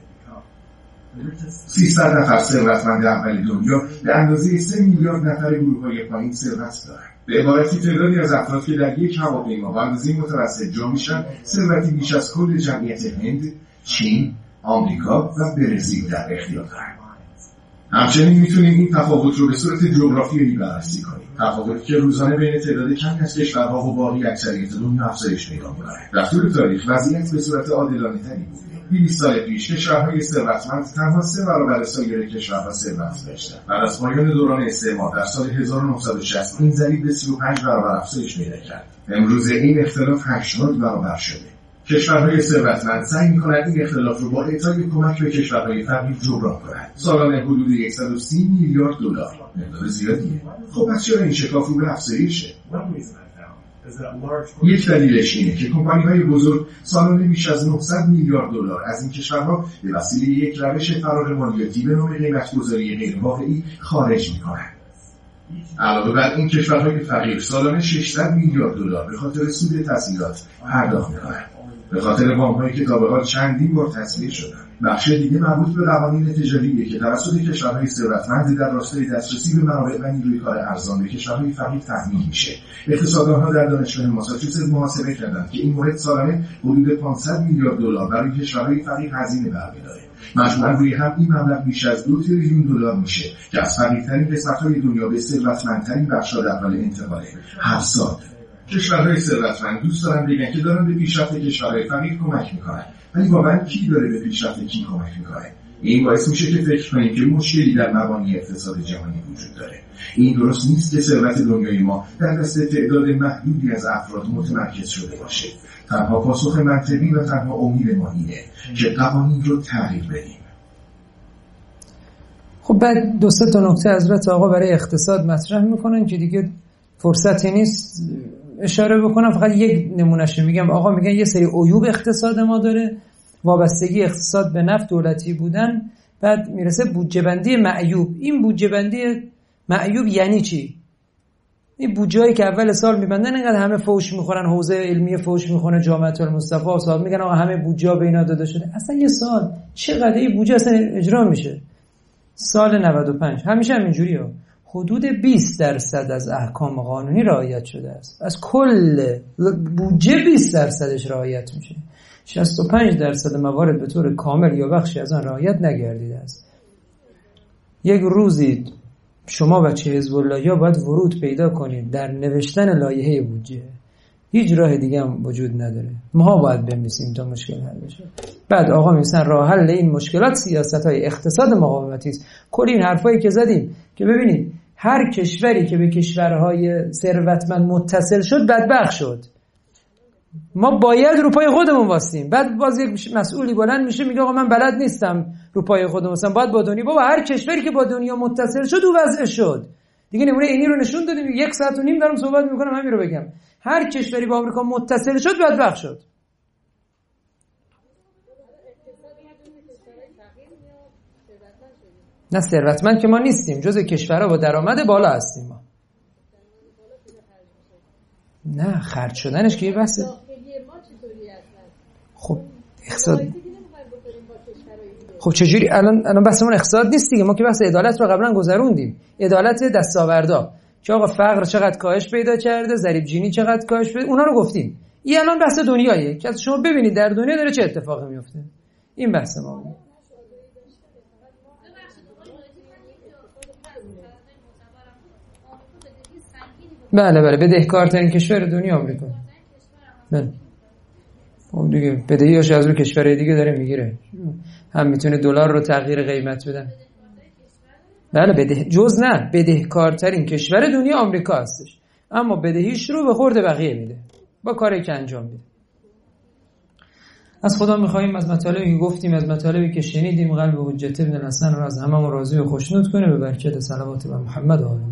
سیصد نفر ثروتمند اول دنیا به اندازه سه میلیارد نفر گروه‌های پایین ثروت دارن. به عبارتی تعدادی از افراد که در یک هواپیما به اندازه متوسط جا میشن ثروتی بیش از کل جمعیت هند، چین، آمریکا و برزیل در اختیار دارن. همچنین میتونیم این تفاوت رو به صورت جغرافیایی بررسی کنیم، تفاوتی که روزانه بین تعداد کمی از کشورها و باقی اکثریت دنیا افزایش پیدا می‌کنه. در طول تاریخ وضعیت به صورت عادلانه‌تری بوده. بیست سال پیش کشورهای ثروتمند تنها سه برابر سایر کشورها ثروت داشتند. بعد از پایان دوران استعمار در سال هزار و نهصد و شصت این ضریب به سی و پنج برابر افزایش پیدا کرد. امروز این اختلاف هشتاد برابر شده. کشورهای ثروتمند سعی می‌کنند این اختلاف رو با اعطای کمک به کشورهای فقیر جبران کنند. سالانه حدود صد و سی میلیارد دلار، مقدار زیادیه. خب پس چرا این شکاف رو به افزایشه؟ یک دلیلش اینه که کمپانی‌های بزرگ سالانه بیش از نهصد میلیارد دلار از این کشورها به وسیله یک روش فرار مالیاتی به نام قیمت‌گذاری غیرواقعی خارج می‌کنند. علاوه بر این کشورهای فقیر سالانه ششصد میلیارد دلار به خاطر سود تسهیلات پرداخت می‌کنند. به خاطر وام‌هایی که تا به حال چندین بار تصویه شدن. بخش دیگه مربوط به قوانین تجاریه که توسط کشورهای ثروتمند در راستای دسترسی به منابع و نیروی کار ارزان به کشورهای فقیر تحمیل میشه. اقتصاددان‌ها در دانشگاه ماساچوست محاسبه کردند که این مورد سالانه حدود پانصد میلیارد دلار برای کشورهای فقیر هزینه برمی‌داره. مجموعاً روی هم این مبلغ بیش از دو تریلیون دلار میشه که از فقیرترین قسمت‌های دنیا به ثروتمندترین بخش‌ها در حال انتقاله. هر سال کشورهای ثروتمند دوست دارن بگن که دارن به پیشرفت کشورهای فقیر کمک میکنن، ولی واقعا کی داره به پیشرفت کی کمک میکنه؟ این باعث میشه که فکر کنیم که مشکلی در مبانی اقتصاد جهانی وجود داره. این درست نیست که ثروت دنیای ما در دست تعداد محدودی از افراد متمرکز شده باشه. تنها پاسخ منطقی و تنها امید ما اینه که قوانین رو تغییر بدیم. خب بعد دو سه تا نکته حضرت آقا برای اقتصاد مطرح میکنن که دیگه فرصتی نیست اشاره بکنم، فقط یک نمونهش میگم. آقا میگن یه سری عیوب اقتصاد ما داره، وابستگی اقتصاد به نفت، دولتی بودن، بعد میرسه بودجه بندی معیوب. این بودجه بندی معیوب یعنی چی؟ این بودجه‌ای که اول سال میبندن اینقدر همه فوش میخورن، حوزه علمی فوش میخونه، جامعه المصطفی صاحب میگن آقا همه بودجه به اینا داده شده. اصلا یه سال چقدر این بودجه اصلا اجرا میشه؟ سال نود و پنج همیشه همینجوریه، حدود بیست درصد از احکام قانونی رعایت شده است. از کل بودجه بیست درصدش رعایت میشه. شصت و پنج درصد موارد به طور کامل یا بخشی از آن رعایت نگردیده است. یک روزی شما بچه حزب الله یا باید ورود پیدا کنید در نوشتن لایحه بودجه. هیچ راه دیگه هم وجود نداره. ما باید بنویسیم تا مشکل حل بشه. بعد آقا میگن راه حل این مشکلات سیاست‌های اقتصاد مقاومتی است. کل این حرفایی که زدیم که ببینید هر کشوری که به کشورهای ثروتمند متصل شد بدبخت شد. ما باید رو پای خودمون واسیم. بعد باز یک مسئولی بلند میشه میگه آقا من بلد نیستم رو پای خودم واسم، باید با دنیا. بابا هر کشوری که با دنیا متصل شد او وضع شد. دیگه نمونه اینی رو نشون دادیم. یک ساعت و نیم دارم صحبت میکنم همین رو بگم. هر کشوری با آمریکا متصل شد بدبخت شد. نه ثروتمند که ما نیستیم، جزء کشورها با درآمد بالا هستیم ما. نه خرج شدنش که یه بحثه. خب اقتصاد خب چجوری الان الان بحثمون اقتصاد نیست دیگه. ما که بحث عدالت رو قبلا گذروندیم. عدالت دستاوردا که آقا فقر چقدر کاهش پیدا کرده، ضریب جینی چقدر کاهش پیدا، اونا رو گفتیم. این الان بحث دنیاییه که شما ببینید در دنیا داره چه اتفاقی میفته. این بحث ما بود. بله بله بدهکارترین کشور دنیا آمریکا. بله. خب دیگه بدهیاش از رو کشورهای دیگه داره میگیره. هم میتونه دلار رو تغییر قیمت بدن. بله بده جز نه بدهکارترین کشور دنیا آمریکا هستش، اما بدهیش رو به خورد بقیه میده با کاری که انجام میده. از خدا میخواییم از مطالبی که گفتیم، از مطالبی که شنیدیم، قلب حجت ابن الحسن رو از هممون راضی و خوشنود کنه به برکت صلوات بر محمد و آل